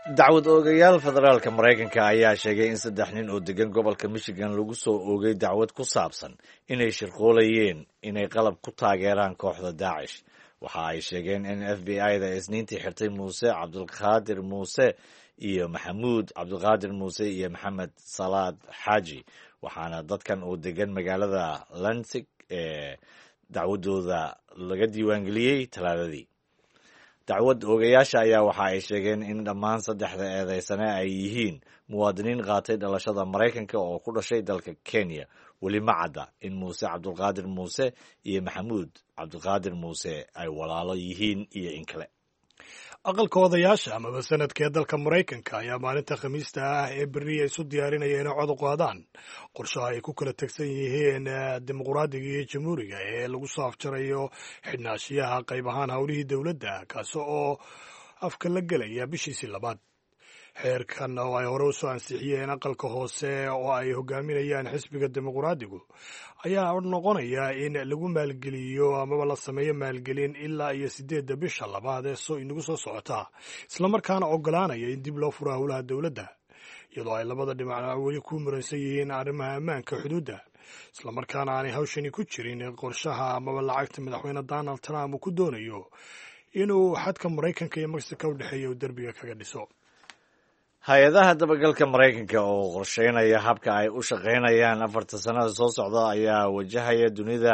dacwad oogayaal federaalka maraykanka ayaa sheegay in 3 nin oo degan gobolka michigan lagu soo oogay dacwad ku saabsan inay shirqoolayeen inay qalab ku taageeraan kooxda daacish. waxa ay sheegeen in FBI-da isniintii xirtay muuse cabdulqaadir muuse iyo maxamuud cabdulqaadir muuse iyo maxamed salaad xaaji, waxaana dadkan oo degan magaalada Lansing ee dacwadooda laga diiwaangeliyey talaadadii. dacwad oogayaasha ayaa waxa ay sheegeen in dhammaan 3 eedaysane ay yihiin muwaadiniin qaatay dhalashada Maraykanka oo ku dhashay dalka Kenya. weli ma cadda in muuse cabdulqaadir muuse iyo maxamuud cabdulqaadir muuse ay walaalo yihiin iyo in kale. aqalka odayaasha amaba sanadka ee dalka Maraykanka ayaa maalinta Khamiista ah ee berri ay isu diyaarinayeen inay cod u qaadaan qorshaha ay ku kala tagsan yihiin dimuqraadiga iyo jamhuuriga ee lagu soo afjarayo xidhnaashiyaha qayb ahaan howlihii dowladda, kaasi oo afka la gelaya bishiisii labaad. xeerkan oo ay hore u soo ansixiyeen aqalka hoose oo ay hogaaminayaan xisbiga dimuqraadigu ayaa noqonaya in lagu maalgeliyo amaba la sameeyo maalgelin ilaa iyo 8 bisha labaad ee inagu soo socota, islamarkaana ogolaanaya in dib loo furo howlaha dowladda, iyadoo ay labada dhinac weli ku muransan yihiin arrimaha ammaanka xuduudda, islamarkaana aanay hawshani ku jirin qorshaha amaba lacagta madaxweyne Donald Trump uu ku doonayo inuu xadka Maraykanka iyo Mexico u dhexeeya uu derbiga kaga dhiso. hay-adaha dabagalka Maraykanka oo qorsheynaya habka ay u shaqaynayaan 4 sanada soo socda ayaa wajahaya dunida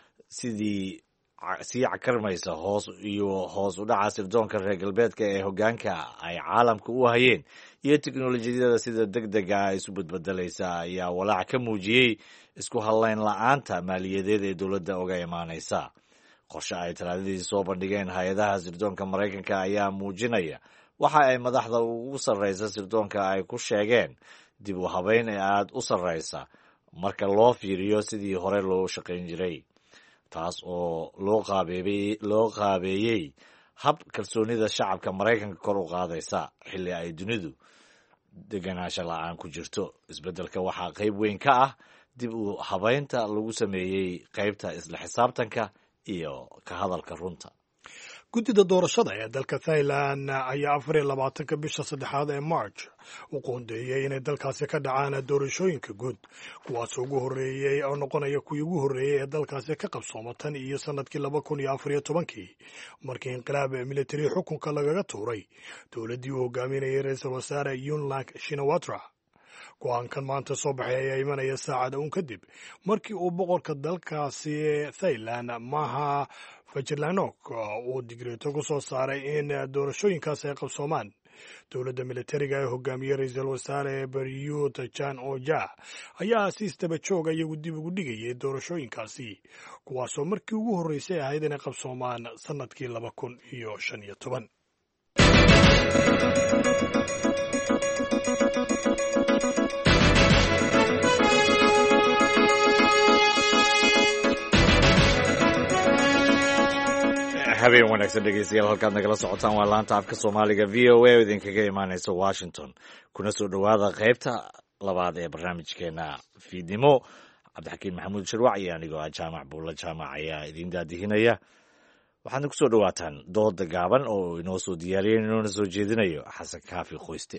sii cakarmaysa hoos u dhaca sirdoonka reer galbeedka ee hoggaanka ay caalamka u hayeen iyo tiknoolajiyada sida degdega ah isu badbedelaysa ayaa walaac ka muujiyey isku halayn la'aanta maaliyadeed ee dowladda uga imaanaysa. qorshe ay talaadadii soo bandhigeen hay-adaha sirdoonka Maraykanka ayaa muujinaya waxa ay madaxda ugu sarreysa sirdoonka ay ku sheegeen dib u habeyn ee aad u sarreysa marka loo fiiriyo sidii hore loo shaqayn jiray, taas oo loo qaabeeyey hab kalsoonida shacabka Maraykanka kor u qaadaysa xilli ay dunidu deganaansho la'aan ku jirto. isbeddelka waxaa qayb weyn ka ah dib u habeynta lagu sameeyey qaybta isla xisaabtanka iyo ka hadalka runta. guddida doorashada ee dalka Thailand ayaa 24 bisha 3 ee March u qoondeeyay inay dalkaasi ka dhacaan doorashooyinka guud, kuwaas ugu horeeyay oo noqonaya kuwii ugu horeeyay ee dalkaasi ka qabsooma tan iyo sanadkii 2014 markii inqilaab military xukunka lagaga tuuray dowladdii uu hogaaminayay ra'iisul wasaare Yingluck Shinawatra. go-aankan maanta soo baxay ayaa imanaya saacada uun kadib markii uu boqorka dalkaasi Thailand Maha Vajiralongkorn uu digreeto ku soo saaray in doorashooyinkaas ay qabsoomaan. dowladda militariga ee hogaamiyey ra'iisul wasaare Prayut Chan-o-cha ayaa si isdaba joog iyagu dib ugu dhigayay doorashooyinkaasi, kuwaasoo markii ugu horreysay ahayd inay qabsoomaan sanadkii 2015. habeen wanaagsan dhegeystayaal, halkaad nagala socotaan waa laanta afka Soomaaliga VOA oo idinkaga imaanaysa Washington. kuna soo dhowaada qaybta labaad ee barnaamijkeena fiidnimo. Cabdixakiin maxamuud shirwac iyo anigoo ah jaamac buulla jaamac ayaa idin daadihinaya. waxaadna ku soo dhowaataan dooda gaaban oo inoo soo diyaariyeen inoona soo jeedinayo xasan kaafi qoyste.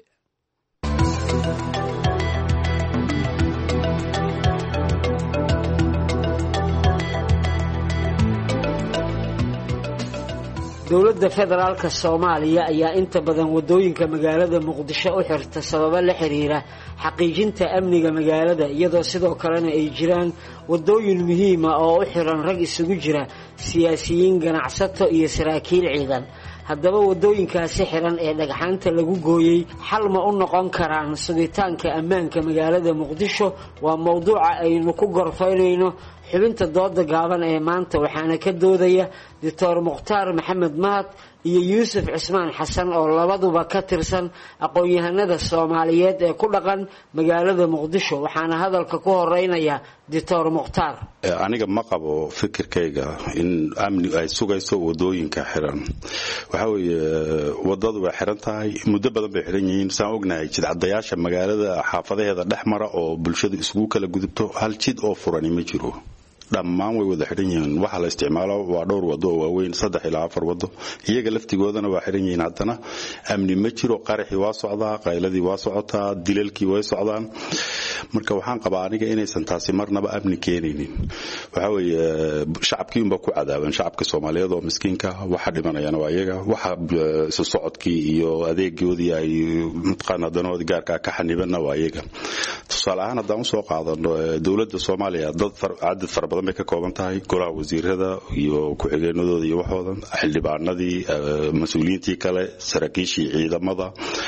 dowladda federaalka Soomaaliya ayaa inta badan wadooyinka magaalada Muqdisho u xirta sababo la xiriira xaqiijinta amniga magaalada, iyadoo sidoo kalena ay jiraan wadooyin muhiim ah oo u xiran rag isugu jira siyaasiyiin, ganacsato iyo saraakiil ciidan. haddaba wadooyinkaasi xiran ee dhagxaanta lagu gooyey xal ma u noqon karaan sugitaanka ammaanka magaalada Muqdisho? waa mowduuca aynu ku gorfaynayno xubinta dooda gaaban ee maanta, waxaana ka doodaya Dr. Mukhtaar Maxamed Mahad iyo Yuusuf Cismaan Xasan oo labaduba ka tirsan aqoon-yahanada Soomaaliyeed ee ku dhaqan magaalada Muqdisho. waxaana hadalka ku horeynaya Dr. Mukhtaar. aniga ma qabo fikirkayga in amni ay sugayso wadooyinka xiran. waxa weeye wadadu way xiran tahay, muddo badan bay xiran yihiin. saan ognahay jidcadayaasha magaalada xaafadaheeda dhex mara oo bulshada isugu kala gudubto, hal jid oo furan ma jiro. dhammaan way wada xiran yihiin. waxa la isticmaalo waa dhowr wado oo waaweyn 3 ilaa 4 wado, iyaga laftigoodana waa xiran yihiin. haddana amni ma jiro, qaraxii waa socdaa, qayladii waa socotaa, dilalkii way socdaan. marka waxaan qabaa aniga inaysan taasi marnaba amni keenaynin. waxa weeye shacabkii unba ku cadaaban, shacabka Soomaaliyeed oo miskiinka waxa dhimanayana waa iyaga, waxa isu socodkii iyo adeegoodii ay mutqaan danood gaarka ka xanibanna waa iyaga. tusaale ahaan haddaan soo qaadano dawladda Soomaaliya dad cadad fara badan bay ka kooban tahay, golaha wasiirada iyo ku-xigeenadooda iyo waxoodan, xildhibaanadii, mas'uuliyiintii kale, saraakiishii ciidamada,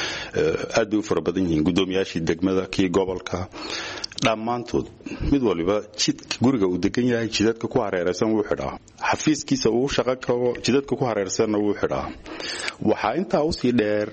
aad bay u fara badan yihiin, gudoomiyaashii degmada, kii gobolka, dhammaantood mid waliba jidka guriga uu degan yahay jidadka ku hareeraysan wuu xidhaa, xafiiskiisa uu shaqo kabo jidadka ku hareeraysanna wuu xidhaa. waxaa intaa usii dheer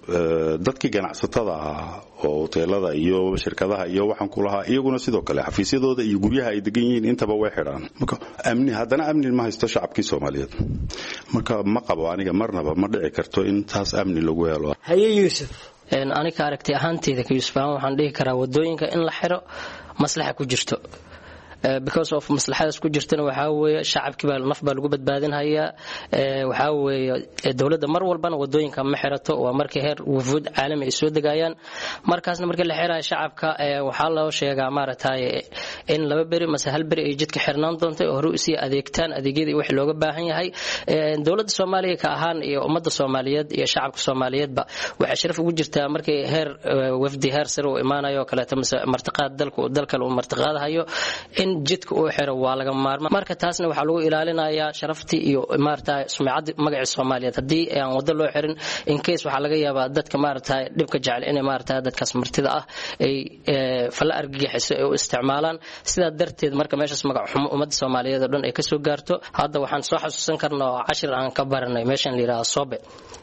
dadkii ganacsatada ah oo hoteelada iyo shirkadaha iyo waxaan ku lahaa iyaguna sidoo kale xafiisyadooda iyo guryaha ay degan yihiin intaba way xidhaan. marka haddana amni ma haysto shacabkii Soomaaliyeed. marka ma qabo aniga marnaba ma dhici karto in taas amni lagu helo. haye Yuusuf, aniga aragti ahaanteyda ka Yuusuf waxaan dhihi karaa wadooyinka in la xiro maslaxa ku jirto, because of maslaxadaas ku jirtana waxa weeye shacabkii baa naf baa lagu badbaadinaya. waxa weeye dawladda mar walbana wadooyinka ma xirato, waa markii heer wufuud caalami ay soo degayaan. markaasna markii la xirayo shacabka waxa loo sheegaa maaragtay in 2 beri mase 1 beri ay jidka xirnaan doonto oo hore u sii adeegtaan adeegyadii wax looga baahan yahay. dawladda Soomaaliya ka ahaan iyo ummadda Soomaaliyeed iyo shacabka Soomaaliyeedba waxa sharaf ugu jirtaa markii heer wafdi heer sare oo imaanayo kale martiqaad dalka uu martiqaadayo in jidka uu xiro waa laga maarmaan. marka taasna waxa lagu ilaalinayaa sharaftii iyo maartay sumcadda magaca Soomaaliyeed. hadii aan wada loo xirin in case waxa laga yaabaa dadka maartay dhibka jecel inay maartay dadkaas martida ah ay fala argagaxiso ay u isticmaalaan. sidaa darteed marka meeshaas magac xumo ummadda Soomaaliyeed oo dhan ay ka soo gaarto. hadda waxaan soo xasuusan karnaa 10 aan ka baranay meeshan la yiraahdo Sobe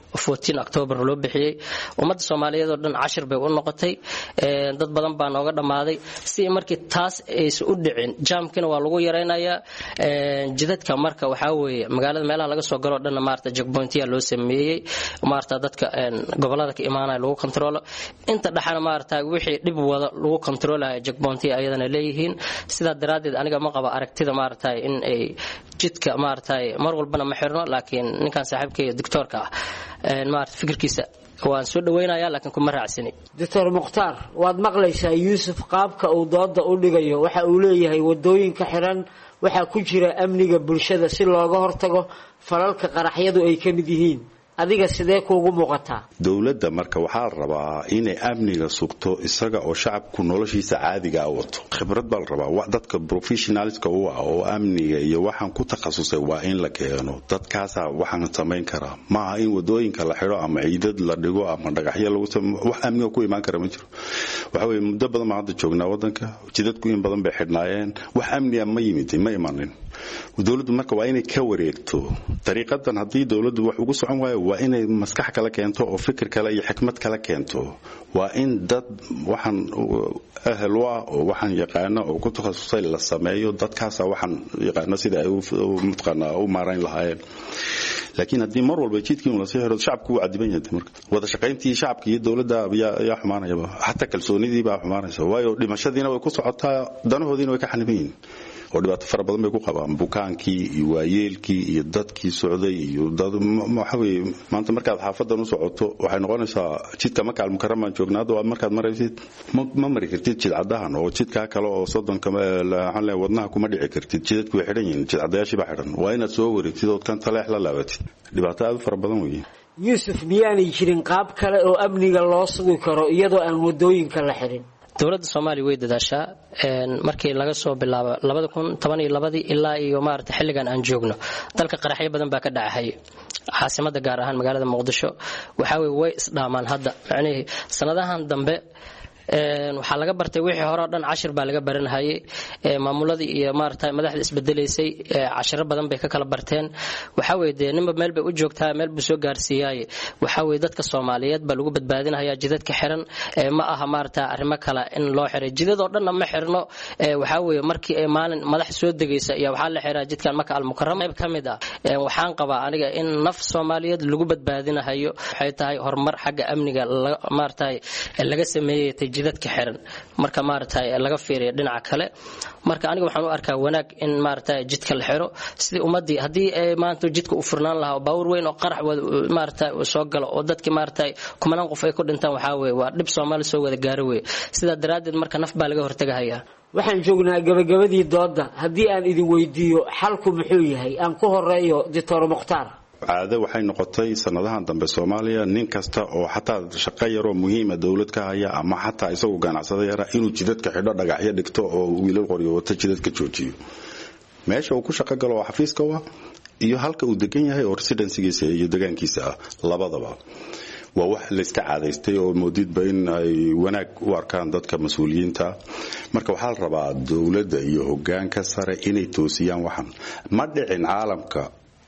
14 October loo bixiyay. ummadda Soomaaliyeed oo dhan 10 bay u noqotay, dad badan baa nooga dhamaaday. si markii taas ay u dhicin jaamkina waa lagu yareynayaa. jidadka marka waxa weeye magaalada meelaha laga soo galo dhan maarta checkpointiya loo sameeyay, maarta dadka gobolada ka imaanaya lagu control. inta dhaxana maarta wixii dhib wada lagu controlayo checkpointiya ayadana leeyihiin. sidaa daraadeed aniga ma qaba aragtida maarta in ay jidka maarta mar walbana ma xirno, laakiin ninkan saaxiibkay doctorka maarta fikirkiisa waan soo dhaweynayaa laakiin kuma raacsani. Dr. Mukhtaar, waad maqlaysaa Yuusuf qaabka uu dooda u dhigayo. waxa uu leeyahay wadooyinka xiran waxa ku jira amniga bulshada si looga hortago falalka qaraxyadu ay ka mid yihiin. adiga sidee kuugu muuqataa? dawladda marka waxaa la rabaa inay amniga sugto isaga oo shacabku noloshiisa caadiga ah wato. khibrad baa la rabaa dadka professionalska oo amniga iyo waxaan ku takhasusay waa in la keeno. dadkaasa waxaan samayn karaa, maaha in wadooyinka la xidho ama ciidad la dhigo ama dhagaxyo lagu sameeyo. wax amniga ku imaan kara ma jiro. waxa weeye muddo badan ma hadda joognaa wadanka, jidadku in badan bay xidhnaayeen, wax amniga ma imanin. dawladdu marka waa inay ka wareegto dariiqadan. haddii dawladdu wax ugu socon waayo waa inay maskax kala keento oo fikir kale iyo xikmad kala keento. waa in dad waxaan ahal u ah oo waxaan yaqaano oo ku takhasusay la sameeyo. dadkaasa waxaan yaqaano sida ay u maarayn lahaayeen. laakiin haddii mar walba jidkii la soo xiro shacabku wuu cadiban yahay. marka wada shaqayntii shacabka iyo dawladda ayaa xumaanayaba, xataa kalsoonidii baa xumaanaysa. waayo dhimashadiina way ku socotaa, danahoodiina way ka xaniban yihiin oo dhibaato fara badan bay ku qabaan. bukaankii iyo waayeelkii iyo dadkii socday iyo waxa weeye maanta markaad xaafadan u socoto waxay noqonaysaa jidka Makka al-Mukarrama joognaado waa markaad maraysid ma mari kartid jidcadahan oo jidka kale oo soddonka wadnaha kuma dhici kartid. jidadku way xidhan yihiin, jidcadayaashii baa xidhan. waa inaad soo wareegtid oo kan taleex la laabatid. dhibaato aad u fara badan weeye. Yuusuf, miyaanay jirin qaab kale oo amniga loo sugi karo iyadoo aan wadooyinka la xirin? dawladda Soomaaliya way dadaashaa markii laga soo bilaabo 2012 ilaa iyo maarta xilligan aan joogno. dalka qaraxyo badan baa ka dhacay caasimada gaar ahaan magaalada Muqdisho. waxa way isdhaamaan hadda macnaheedu sanadahan dambe waxaa laga bartay wixii hore oo dhan 10 baa laga baranayay. maamuladii iyo maartay madaxda isbedelaysay 10 badan bay ka kala barteen. waxa weeye ninba meel bay u joogtaa, meel buu soo gaarsiiyay. waxa weeye dadka Soomaaliyeed baa lagu badbaadinayaa jidadka xiran. ma aha maartay arrimo kale in loo xiray jidad oo dhan ma xirno. waxa weeye markii ay maalin madax soo degaysa iyo waxa la xiraa jidkan Makka al-Mukarrama kamid ah. waxaan qabaa aniga in naf Soomaaliyeed lagu badbaadinayo waxay tahay horumar xagga amniga maartay laga sameeyay jidadka xiran marka maaragtay laga fiiriyo dhinaca kale marka aniga waxaan u arkaa wanaag in maaragtay jidka la xiro sidii ummadii haddii maanta jidka u furnaan lahaa oo baawur weyn oo qarax maaragtay soo galo oo dadkii maaragtay kumanaan qof ay ku dhintaan waxaa weeye waa dhib Soomaali soo wada gaaro weeye sidaa daraadeed marka naf baa laga hortagayaa waxaan joognaa gabagabadii dooda haddii aan idin weydiiyo xalku muxuu yahay aan ku horeeyo Dr. Mukhtaar caado waxay noqotay sanadahan dambe Soomaaliya nin kasta oo xataa shaqo yar oo muhiim ah dawlad ka haya ama xataa isagu ganacsada yar inuu jidadka xidho dhagaxyo dhigto oo wiilal qoriyo wata jidadka joojiyo meesha uu ku shaqo galo xafiiska iyo halka uu degan yahay oo residency-giisa iyo deegaankiisa labadaba waa wax la iska caadaystay oo moodidba in ay wanaag u arkaan dadka mas'uuliyiinta marka waxaa la rabaa dawladda iyo hoggaanka sare inay toosiyaan waxan ma dhicin caalamka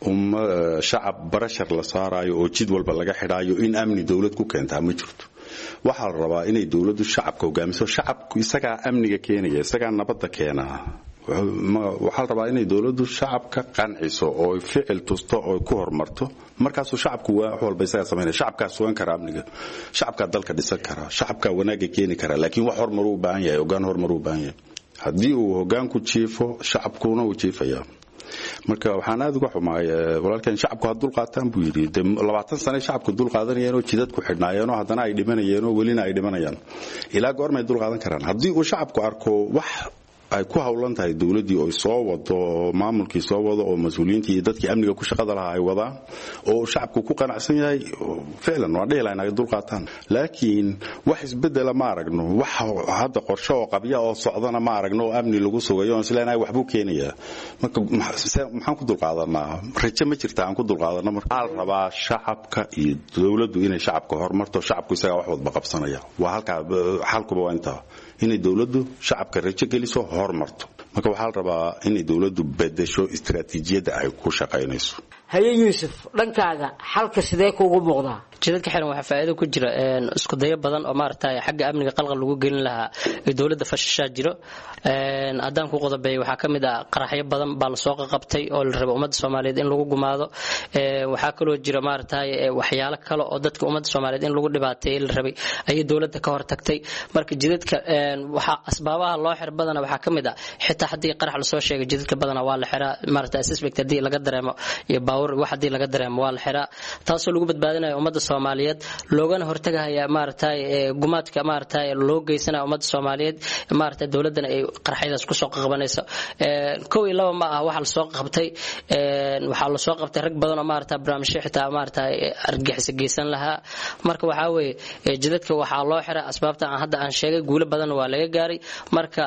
shacab barashar la saarayo oo jid walba laga xidhaayo in amni dawlad ku keentaa ma jirto waxaa la rabaa inay dawladdu shacabka hogaamiso shacabku isagaa amniga keenaya isagaa nabadda keenaa waxaa la rabaa inay dawladdu shacabka qanciso oo ficil tusto oo ku hormarto markaasuu shacabku wax walba isaga sameynaya shacabkaa sugan kara amniga shacabkaa dalka dhisan kara shacabkaa wanaaga keeni kara laakiin wax horumar u baahan yahay hoggaan horumar u baahan yahay haddii uu hoggaanku jiifo shacabkuna uu jiifayaa marka waxaan aad uga xumaay walaalkan shacabku had dul qaataan buu yiri 20 sano shacabku dul qaadanayeen oo jidad ku xidhnaayeen oo haddana ay dhimanayeen oo welina ay dhimanayaan ilaa goormay dul qaadan karaan haddii uu shacabku arko wax ay ku hawlan tahay dawladii oo soo wado maamulkii soo wado oo mas'uuliyiintii dadkii amniga ku shaqada lahaa ay wadaan oo shacabku ku qanacsan yahay ficlan waa dheelayna ay dul qaataan laakiin wax isbedel ma aragno wax hadda qorshe oo qabya oo socdana ma aragno oo amni lagu sugayo oo islaanay wax buu keenaya marka maxaan ku dul qaadanaa rajo ma jirta aan ku dul qaadano marka hal rabaa shacabka iyo dawladdu inay shacabka hormarto shacabku isaga wax wadba qabsanaya waa halka xalku waa inta inay dawladdu shacabka rajo geliso hormarto marka waxaa la rabaa inay dawladdu bedesho istiraatiijiyadda ay ku shaqaynayso haye Yuusuf dhankaaga xalka sidee kuugu muuqdaa jidadka xiran waxa faa'iido ku jira isku dayo badan oo maaragtay xagga amniga qalqal lagu gelin lahaa ee dawladda fashashaa jiro haddaan ku qodobeeyay waxaa ka mid ah qaraxyo badan baa la soo qabtay oo la rabo ummadda Soomaaliyeed in lagu gumaado waxaa kaloo jira maaragtay waxyaalo kale oo dadka ummadda Soomaaliyeed in lagu dhibaateeyo la rabay ayay dawladda ka hortagtay marka jidadka waxa asbaabaha loo xir badana waxaa ka mid ah xitaa haddii qarax la soo sheegay jidadka badana waa la xiraa maaragtay suspect haddii laga dareemo iyo baawur wax haddii laga dareemo waa la xiraa taasoo lagu badbaadinayo ummadda Soomaaliyeed loogana hortagaya maaragtay gumaadka maaragtay loo geysanayo ummadda Soomaaliyeed maaragtay dawladana ay qaraxyadaas ku soo qabanayso koow iyo laba ma ah waxa la soo qabtay waxa la soo qabtay rag badan oo maaragtay barnaamijyo xitaa maaragtay argagixis geysan lahaa marka waxa weeye jidadka waxa loo xiray asbaabta aan hadda aan sheegay guulo badan waa laga gaaray marka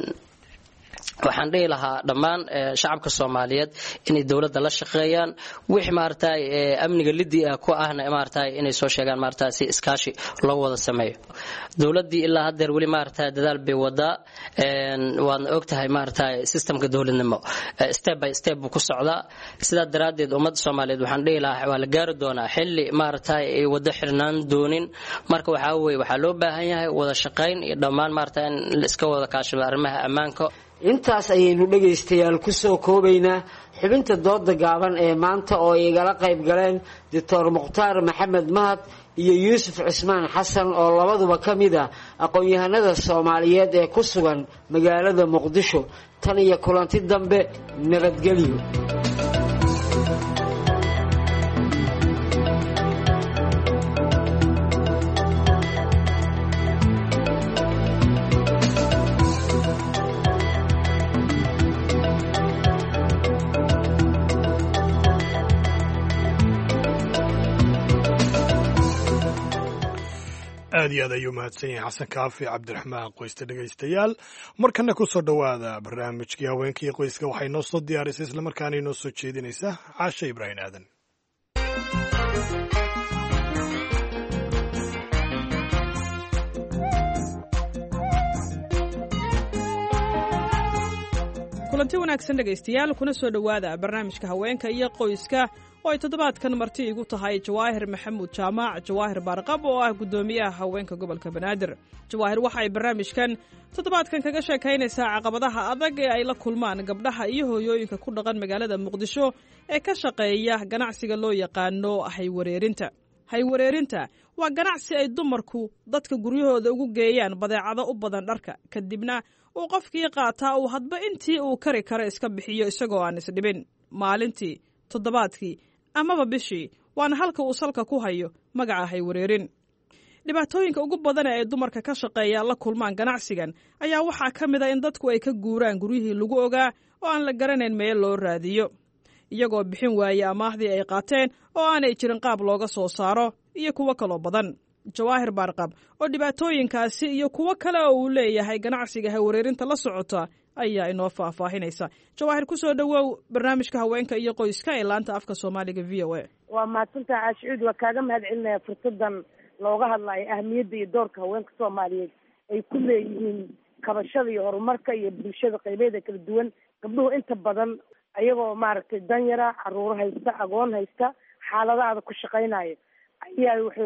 waxaan dhihi lahaa dhammaan shacabka Soomaaliyeed inay dawladda la shaqeeyaan wix maartay amniga lidii ku ahna maartay inay soo sheegaan maartay si iskaashi loo wada sameeyo dawladii ilaa hadda wali maartay dadaal bay wadaa waan ogtahay maartay systemka dawladnimo step by step ku socda sida daraadeed ummadda Soomaaliyeed waxaan dhihi lahaa waa la gaari doonaa xilli maartay ay wada xirnaan doonin marka waxa loo baahan yahay wada shaqeyn iyo dhammaan maartay in la iska wada kaashado arrimaha ammaanka intaas ayaynu dhagaystayaal ku soo koobaynaa xubinta dooda gaaban ee maanta oo igala qayb galeen Dr. Mukhtaar Maxamed Mahad iyo Yuusuf Cismaan Xasan oo labaduba ka mid ah aqoon-yahanada Soomaaliyeed ee ku sugan magaalada Muqdisho tan iyo kulanti dambe nabadgelyo aad iyo aad ayuu mahadsan yahay xasan kaafi cabdiraxmaan qoyste dhegaystayaal markana ku soo dhowaada barnaamijkii haweenkii qoyska waxay noo soo diyaarisay islamarkaana inoo soo jeedinaysaa caashe ibraahim aadan kulanti wanaagsan dhegaystayaal kuna soo dhowaada barnaamijka haweenka iyo qoyska oo ay toddobaadkan marti igu tahay jawaahir maxamuud jaamac jawaahir baarqab oo ah guddoomiyaha haweenka gobolka banaadir jawaahir waxa ay barnaamijkan toddobaadkan kaga sheekaynaysaa caqabadaha adag ee ay la kulmaan gabdhaha iyo hooyooyinka ku dhaqan magaalada muqdisho ee ka shaqeeya ganacsiga loo yaqaano haywareerinta waa ganacsi ay dumarku dadka guryahooda ugu geeyaan badeecado u badan dharka kadibna uu qofkii qaataa uu hadba intii uu kari karo iska bixiyo isagoo aan isdhibin maalintii toddobaadkii amaba bishii waana halka uu salka ku hayo magaca haywareerin dhibaatooyinka ugu badan ee ay dumarka ka shaqeeya la kulmaan ganacsigan ayaa waxaa ka mid a in dadku ay ka guuraan guryihii lagu ogaa oo aan la garanayn meel loo raadiyo iyagoo bixin waaye amaahdii ay qaateen oo aanay jirin qaab looga soo saaro iyo kuwo kaloo badan jawaahir baarqab oo dhibaatooyinkaasi iyo kuwo kale oo uu leeyahay ganacsiga haywareerinta la socota ayaa inoo faahfaahinaysa jawaahir ku soo dhowow barnaamijka haweenka iyo qoyska ee laanta afka soomaaliga v o a waa mahadsantaha caashicuud waa kaaga mahad celinaya fursadan looga hadlayo ahmiyadda iyo doorka haweenka soomaaliyeed ay ku leeyihiin kabashada iyo horumarka iyo bulshada qaybeeda kala duwan gabdhuhu inta badan ayagoo maaragtay danyara caruuro haysta agoon haysta xaaladaada ku shaqaynayo ayaa waxay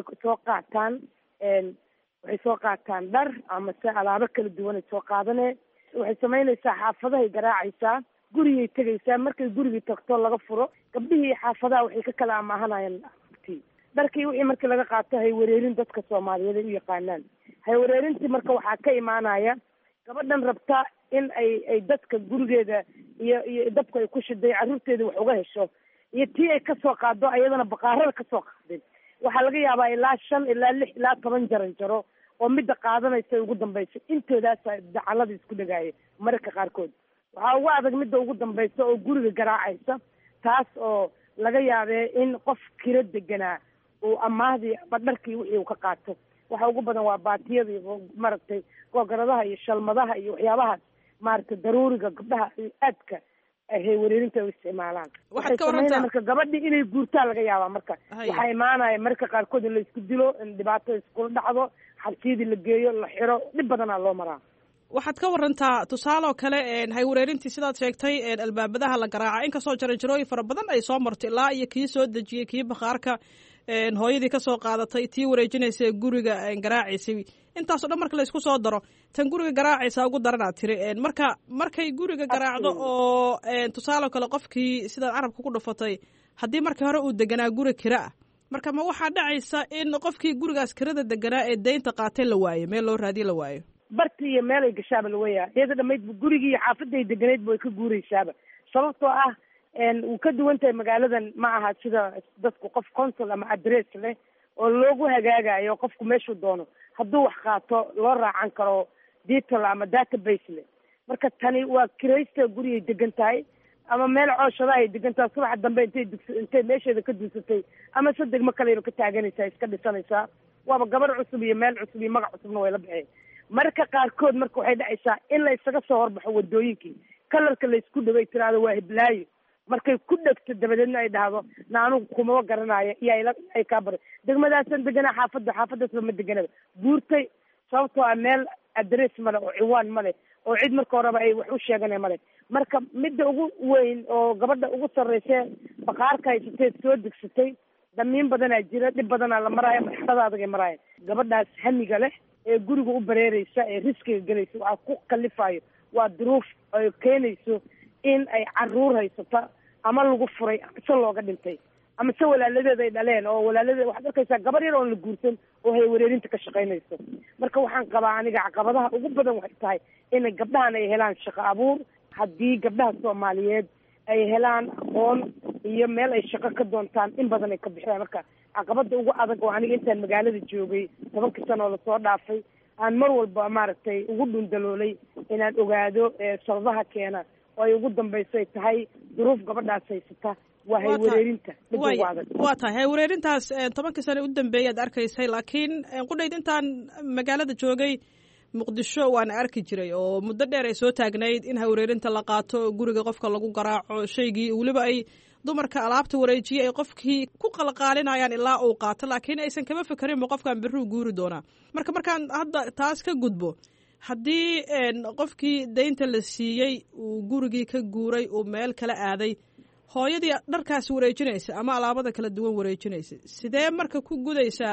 soo qaataan dhar ama se alaabo kala duwan ay soo qaadane waxay samaynaysaa xaafadahay garaacaysaa gurigay tegaysaa markay gurigii tagto laga furo gabdhihii xaafadaha waxay ka kala amaahanayaan dharkii wixii markii laga qaato haywareerin dadka soomaaliyeed ay u yaqaanaan haywareerintii marka waxaa ka imaanaya gabadhan rabta in ay dadka gurigeeda iyo dabka ay ku shiday carruurteeda wax uga hesho iyo tii ay kasoo qaado ayadana baqaarada kasoo qaadeen waxaa laga yaabaa ilaa 5 ilaa 6 ilaa 10 jaran jaro oo midda qaadanaysa ugu dambaysa intoodaasa dacalada isku dhagaaya mararka qaarkood waxaa ugu adag midda ugu dambaysa oo guriga garaacaysa taas oo laga yaabee in qof kiro deganaa uu amaahdii ama dharkii wixii uu ka qaato waxa ugu badan waa baatiyada iyo maaragtay googaradaha iyo shalmadaha iyo waxyaabahaas maaragtay daruuriga gabdhaha aadka haywareerinta u isticmaalaan waxay sameynaya marka gabadhii inay guurtaa laga yaabaa marka waxaa imaanaya mararka qaarkood in la isku dilo in dhibaato iskula dhacdo xabsiyadii la geeyo la xiro dhib badanaa loo maraa waxaad ka warantaa tusaale oo kale haywareerintii sidaad sheegtay albaabadaha la garaaca inkastoo jaranjarooyin fara badan ay soo marto ilaa iyo kii soo dejiyey kii bakhaarka hooyadii kasoo qaadatay tii wareejinaysa guriga garaacaysay intaasoo dhan marka laysku soo daro tan guriga garaacaysa ugu daranaad tiri markay guriga garaacdo oo tusaale oo kale qofkii sidaad carabka ku dhufatay haddii markii hore uu deganaa guri kira ah marka ma waxaa dhacaysa in qofkii gurigaas kirada deganaa ee deynta qaatay la waayo meel loo raadiye la waayo barti iyo meel ay gashaaba la weeyaa iyada dhamaydba gurigii iyo xaafadday deganaydba way ka guuraysaaba sababtoo ah uu ka duwan tahay magaaladan ma aha sida dadku qof consul ama address leh oo loogu hagaagayo qofku meeshuu doono hadduu wax qaato loo raacan karo detail ama database leh marka tani waa kiraysta gurigay degan tahay ama meel cooshadaha ay degan tahay subaxa dambe intay meesheeda ka duusatay ama se degmo kaleba ka taaganaysaa iska dhisanaysaa waaba gabar cusub iyo meel cusub iyo magac cusubna way la baxeen marka qaarkood marka waxay dhacaysaa in la isaga soo horbaxo wadooyinkii kalarka la isku dhaway tiraado waa hiblaayo markay ku dhegto dabadeedna ay dhahdo na anugu kumaba garanayo iyo ay kaa baray degmadaasan deganaa xaafadaasba ma deganaba guurtay sababtoo ah meel address male oo ciwaan male oo cid marka horeba ay wax u sheegana male marka midda ugu weyn oo gabadha ugu sarraysa baqaarka haysatee soo degsatay damiin badanaa jira dhib badanaa la maraayo marxalada adagay maraayo gabadhaas hamiga leh ee guriga u bareeraysa ee riskiga gelaysa waxaa ku kalifayo waa duruuf ay keenayso in ay caruur haysata ama lagu furay ama se looga dhintay ama se walaaladeed ay dhaleen oo walaaladeed waxaad arkaysaa gabar yar oon la guursan oo haywareerinta ka shaqaynayso marka waxaan qabaa aniga caqabadaha ugu badan waxay tahay inay gabdhahan ay helaan shaqo abuur haddii gabdhaha soomaaliyeed ay helaan aqoon iyo meel ay shaqo ka doontaan in badan ay ka bixiyaan marka caqabada ugu adag oo aniga intaan magaalada joogay 10 sano oo lasoo dhaafay aan mar walba maaragtay ugu dhundaloolay inaan ogaado sababaha keena oo ay ugu dambayso ay tahay duruuf gabadhaas haysata waa haywareerinta midda ugu adag waa tahay haywareerintaas 10 sano u dambeeyay aad arkaysay laakiin qudhayd intaan magaalada joogay muqdisho waan arki jiray oo muddo dheer ay soo taagnayd in haywareerinta la qaato guriga qofka lagu garaaco shaygii weliba ay dumarka alaabta wareejiye ay qofkii ku qalqaalinayaan ilaa uu qaato laakiin aysan kama fekerinba qofkan berruu guuri doonaa markaan hadda taas ka gudbo haddii qofkii daynta la siiyey uu gurigii ka guuray uu meel kala aaday hooyadii dharkaas wareejinaysa ama alaabada kala duwan wareejinaysa sidee marka ku gudaysaa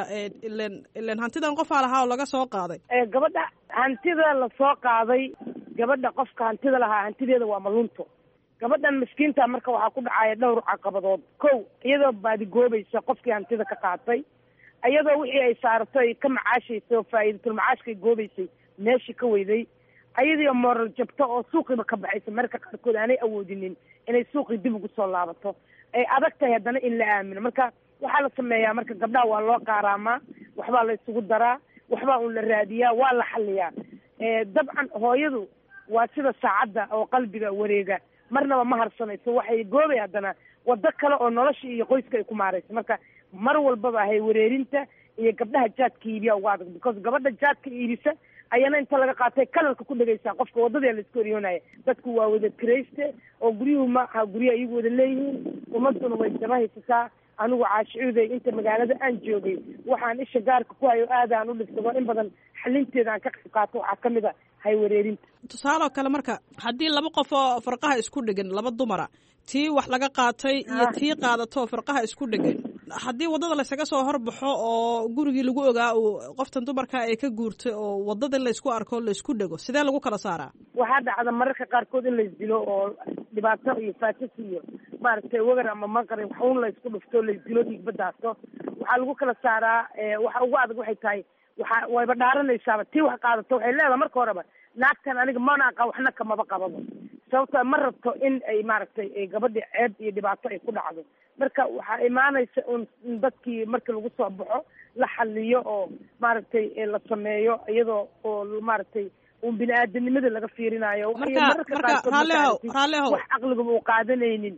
ilen hantidan qofaa lahaa oo laga soo qaaday gabadha hantida lasoo qaaday gabadha qofka hantida lahaa hantideeda waa malunto gabadhan miskiinta marka waxaa ku dhacaya dhowr caqabadood kow iyadoo baadigoobaysa qofkii hantida ka qaatay iyadoo wixii ay saarato ay ka macaashayso faa'iidatul macaashkay goobaysay meeshii ka weyday ayadii moral jabto oo suuqiiba ka baxaysa marka qaarkood aanay awoodinin inay suuqii dib ugu soo laabato ay adag tahay haddana in la aamino marka waxaa la sameeyaa marka gabdhaha waa loo qaaraamaa waxbaa la isugu daraa waxbaa un la raadiyaa waa la xaliyaa dabcan hooyadu waa sida saacadda oo qalbiga wareega marnaba ma harsanayso waxay goobay haddana wado kale oo nolosha iyo qoyska ay ku maarayso marka mar walbaba hay wareerinta iyo gabdhaha jaadka iibiya uga adag because gabadha jaadka iibisa ayana inta laga qaatay kalarka ku dhegaysaa qofka wadadii la isku eryoonaya dadku waa wada kirayste oo guryuhu ma aha guryaha iyagu wada leeyihiin ummaduna way daba haysataa anigu caashicuuday inta magaalada aan joogay waxaan isha gaarka ku hayo aadaan u dhistado in badan xalinteeda aan ka qayb qaato waxaa ka mid a hay wareerinta tusaale oo kale marka haddii laba qof oo farqaha isku dhegan laba dumara tii wax laga qaatay iyo tii qaadato farqaha isku dhegan haddii waddada laysaga soo horbaxo oo gurigii lagu ogaa uu qoftan dumarka ay ka guurtay oo waddada laysku arko laysku dhego sidee lagu kala saaraa waxaa dhacda mararka qaarkood in laysdilo oo dhibaato iyo faasas iyo maaragtay wagar ama maqari waxun laysku dhufto laysdilo dhiigbadaasto waxaa lagu kala saaraa waxa ugu adag waxay tahay wayba dhaaranaysaaba tii wax qaadato waxay leedahay marka horeba naagtan aniga mana aqaan waxna kamaba qababa sababto ma rabto in ay maaragtay gabadhi ceeb iyo dhibaato ay ku dhacdo marka waxaa imaanaysa un dadkii marka lagu soo baxo la xaliyo oo maaragtay la sameeyo iyadoo oo maaragtay un bini aadanimada laga fiirinayo mararka qaarkood wax caqligaba uu qaadanaynin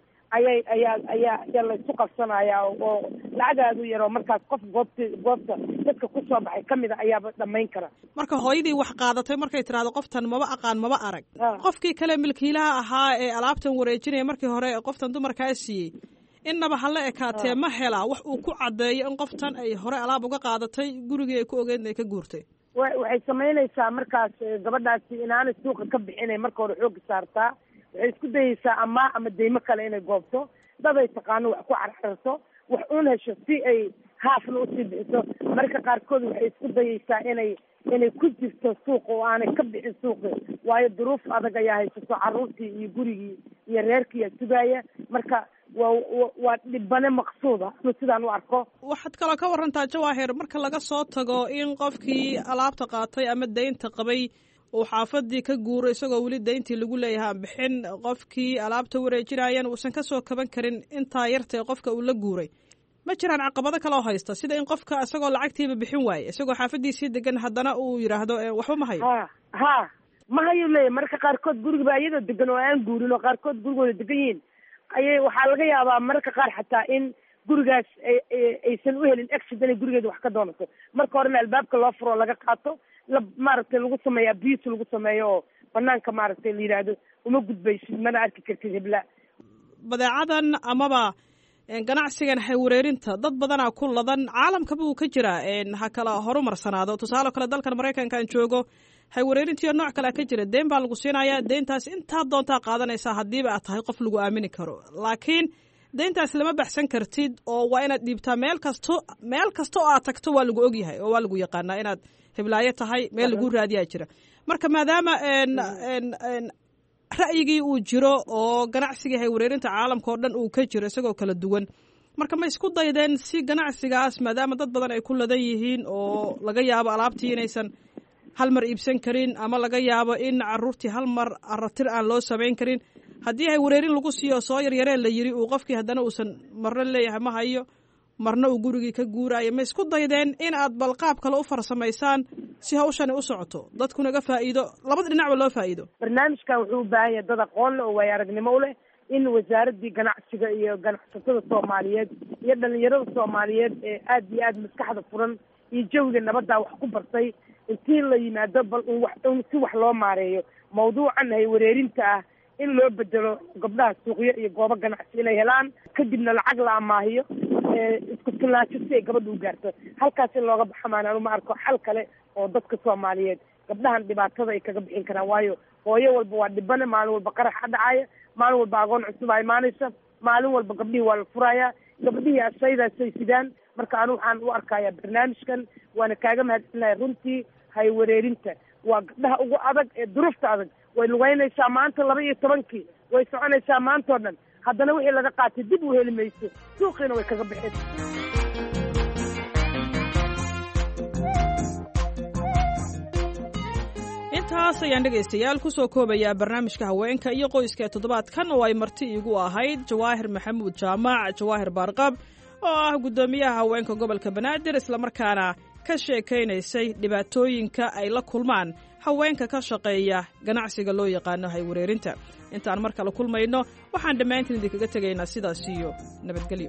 ayaa laysku qabsanaya oo lacag aada u yaroo markaas qof goobta dadka kusoo baxay kamid a ayaaba dhamayn kara marka hooyadii wax qaadatay markay tiraahdo qoftan maba aqaan maba arag qofkii kale milkiilaha ahaa ee alaabtan wareejinaya markii hore qoftan dumarkaa siiyey innaba hala ekaatee ma helaa wax uu ku caddeeyo in qoftan ay hore alaab uga qaadatay gurigii ay ku ogeed ay ka guurtay waxay samaynaysaa markaas gabadhaasi inaanay suuqa ka bixinay marka hore xooga saartaa waxay isku dayaysaa ama deymo kale inay goobto daday taqaano wax ku carcarto wax uun hesho si ay haafna usii bixiso marka qaarkood waxay isku dayaysaa inay ku jirto suuqa oo aanay ka bixin suuqi waayo duruuf adag ayaa haysato carruurtii iyo gurigii iyo reerkiiyaa sugaaya marka waa dhibane maqsuuda inu sidaan u arko waxaad kaloo ka warantaa jawaahir marka laga soo tago in qofkii alaabta qaatay ama daynta qabay uu xaafadii ka guuro isagoo weli dayntii lagu leeyahay aan bixin qofkii alaabta wareejinayana uusan kasoo kaban karin intaa yartae qofka uu la guuray ma jiraan caqabado kaloo haysta sida in qofka isagoo lacagtiiba bixin waaye isagoo xaafadiisii degan haddana uu yidhaahdo waxba ma hayo ha ma hayo leeya marka qaarkood gurigiba iyadoo degan oo aan guurin oo qaarkood gurigooda degan yihiin waxaa laga yaabaa mararka qaar xataa in gurigaas aysan u helin exit inay gurigeeda wax ka doonato marka horena albaabka loo furo laga qaato maaragtay lagu sameeyo abuse lagu sameeyo oo banaanka maaragtay la yidhaahdo uma gudbaysid mana arki kartid hebla badeecadan amaba ganacsigan haywareerinta dad badanaa ku ladan caalamkaba uu ka jiraa ha kala horumarsanaado tusaale kale dalkan maraykanka aan joogo haywareerintiyo nooc kalea ka jira deen baa lagu siinayaa deyntaas intaa doontaa qaadanaysaa haddiiba aad tahay qof lagu aamini karo laakiin deyntaas lama baxsan kartid oo waa inaad dhiibtaa meel kasta oo aad tagto waa lagu ogyahay oo waa lagu yaqaanaa inaad heblaayo tahay meel lagu raadiyaa jira marka maadaama ra'yigii uu jiro oo ganacsigii haywareerinta caalamka oo dhan uu ka jiro isagoo kala duwan marka ma isku daydeen si ganacsigaas maadaama dad badan ay ku ladan yihiin oo laga yaabo alaabtii inaysan hal mar iibsan karin ama laga yaabo in caruurtii hal mar aratir aan loo samayn karin haddii haywareerin lagu siiyo soo yaryareen la yiri uu qofkii haddana uusan marna leeyahay ma hayo marna uu gurigii ka guuraayo ma isku daydeen in aad bal qaab kale u farsamaysaan si hawshani u socoto dadkunaga faa'iido labada dhinacba loo faa'iido barnaamijkan wuxuu u baahan yahay dad aqoon leh oo waayo aragnimo u leh in wasaaradii ganacsiga iyo ganacsatada soomaaliyeed iyo dhalinyarada soomaaliyeed ee aad iyo aad maskaxda furan iyo jawiga nabaddaa wax ku bartay intii la yimaado bal si wax loo maareeyo mawduucan haywareerinta ah in loo bedelo gabdhaha suuqyo iyo goobo ganacsi inay helaan kadibna lacag la amaahiyo isku filnaansho si ay gabadha u gaarto halkaas in looga baxa maanaan uma arko xal kale oo dadka soomaaliyeed gabdhahan dhibaatada ay kaga bixin karaan waayo hooyo walba waa dhibane maalin walba qaraxa dhacaya maalin walba agoon cusub a imaanaysa maalin walba gabdhihii waa la furayaa gabdhihii asaydaasay sidaan marka anu waxaan u arkayaa barnaamijkan waana kaaga mahadsanlahay runtii haywareerinta waa gabdhaha ugu adag ee duruufta adag way lugeynaysaa maanta 12 way soconaysaa maanta oo dhan haddana wixii laga qaatay dib u heli mayso suuqiina way kaga bixin intaas ayaan dhegaystayaal ku soo koobayaa barnaamijka haweenka iyo qoyska ee toddobaadkan oo ay marti iigu ahayd jawaahir maxamuud jaamac jawaahir baarqab oo ah guddoomiyaha haweenka gobolka banaadir islamarkaana ka sheekaynaysay dhibaatooyinka ay la kulmaan haweenka ka shaqeeya ganacsiga loo yaqaano haywareerinta. intaan mar kale kulmayno waxaan dhammaantiin idinkaga tegaynaa sidaas iyo nabadgelyo.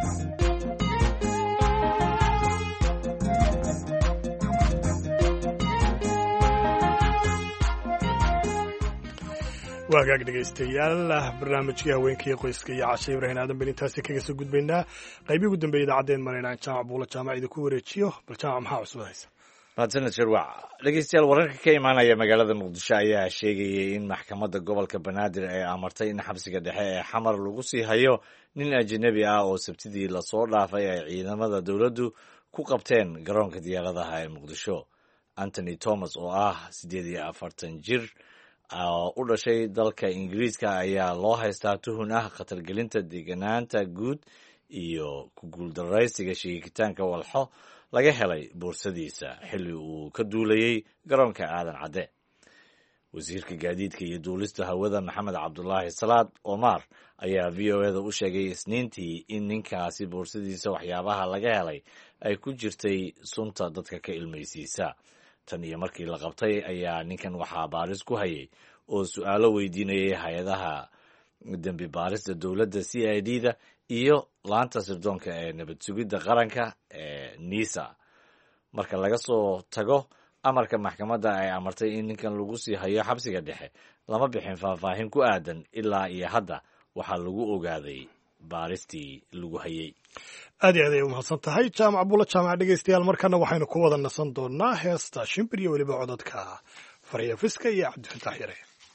waagaag dhegaystayaal barnaamijkii haweenkaiyo qoyska iyo cashe ibrahin aadan bel intaasi kaga soo gudbaynaa qaybii ugu dambeeya idaacadeen marayna jaamac buula jaamac idinku wareejiyo bal jaamac maxaa cusub haysa mahadsaned sharwac dhegeystayaal wararka ka imaanaya magaalada muqdisho ayaa sheegayay in maxkamadda gobolka banaadir ay amartay in xabsiga dhexe ee xamar lagu sii hayo nin ajnabi ah oo sabtidii lasoo dhaafay ay ciidamada dowladdu ku qabteen garoonka diyaaradaha ee muqdisho. Anthony Thomas oo ah 48 jir u dhashay dalka Ingiriiska ayaa loo haystaa tuhun ah khatargelinta deegaanaanta guud iyo ku guuldaraysiga sheegitaanka walxo laga helay boorsadiisa xilli uu ka duulayay garoonka aadan cadde. wasiirka gaadiidka iyo duulista hawada Maxamed Cabdulaahi Salaad Omar ayaa VOA-da u sheegay Isniintii in ninkaasi boorsadiisa waxyaabaha laga helay ay ku jirtay sunta dadka ka ilmaysiisa. tan iyo markii la qabtay ayaa ninkan waxaa baaris ku hayay oo su'aalo weydiinayay hay-adaha dembi baarista dowladda CID-da iyo laanta sirdoonka ee nabad sugidda qaranka ee NISA. marka laga soo tago amarka maxkamadda ay amartay in ninkan lagu sii hayo xabsiga dhexe, lama bixin faahfaahin ku aadan ilaa iyo hadda waxaa lagu ogaaday baaristii lagu hayay. aad iyo aad ay u mahadsan tahay jaamac buula jaamac. dhegaystayaal markana waxaynu ku wada nasan doonaa heesta shimbir iyo weliba cododka Farya Fiska iyo Cabdifatax Yare.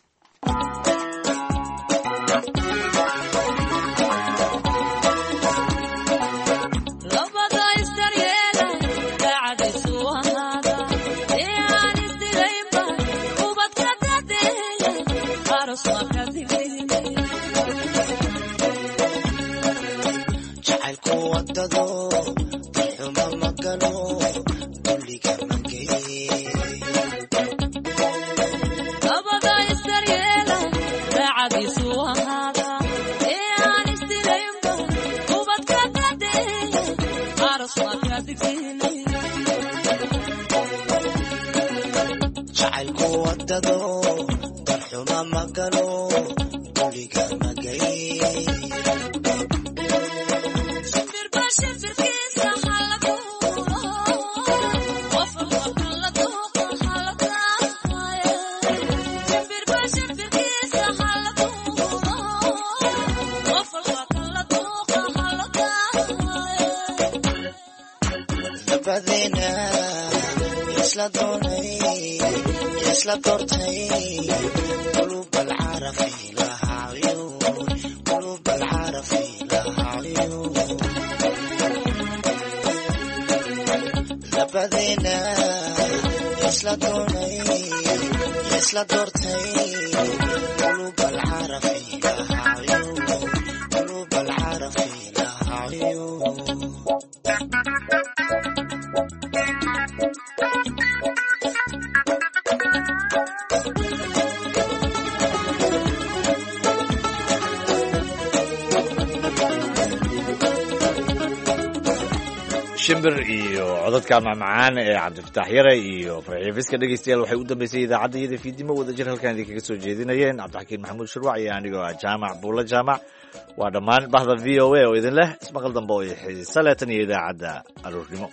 shimbir iyo codadka macmacaan ee Cabdifatax Yare iyo Farya Fiska. dhegeystayaal waxay u dambeysay idaacadda fiidnimo wadajir halkan idinkaga soo jeedinayeen Cabdixakiin Maxamuud Shirwac iyo anigoo ah Jaamac Buula Jaamac. waa dhammaan bahda VOA oo idin leh ismaqal dambe oo xiiso leh tan iyo idaacadda aroornimo.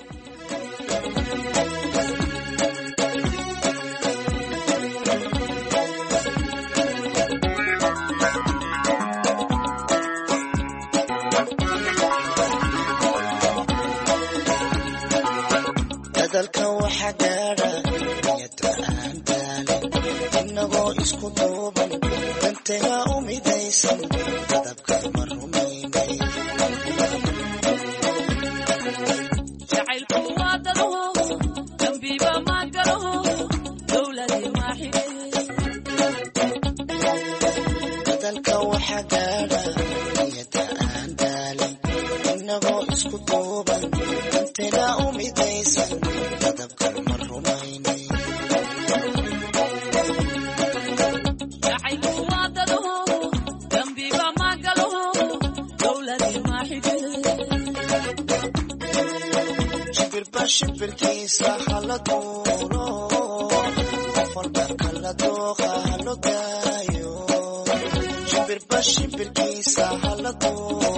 dalka waxa gaadha niyada aan daalin inagoo isku duuban danteena u midaysan dadabka ma rumaynay jacaylku waa dado dambiba ma galo dowladii ma xidhay dalka waxa gaadha niyada aan daalin inagoo isku duuban danteena u midaysan dadabka ma rumaynay shimbirkiisa hala duulo qof walba kala dooqa halo daayo shimbirba shimbirkiisa hala duulo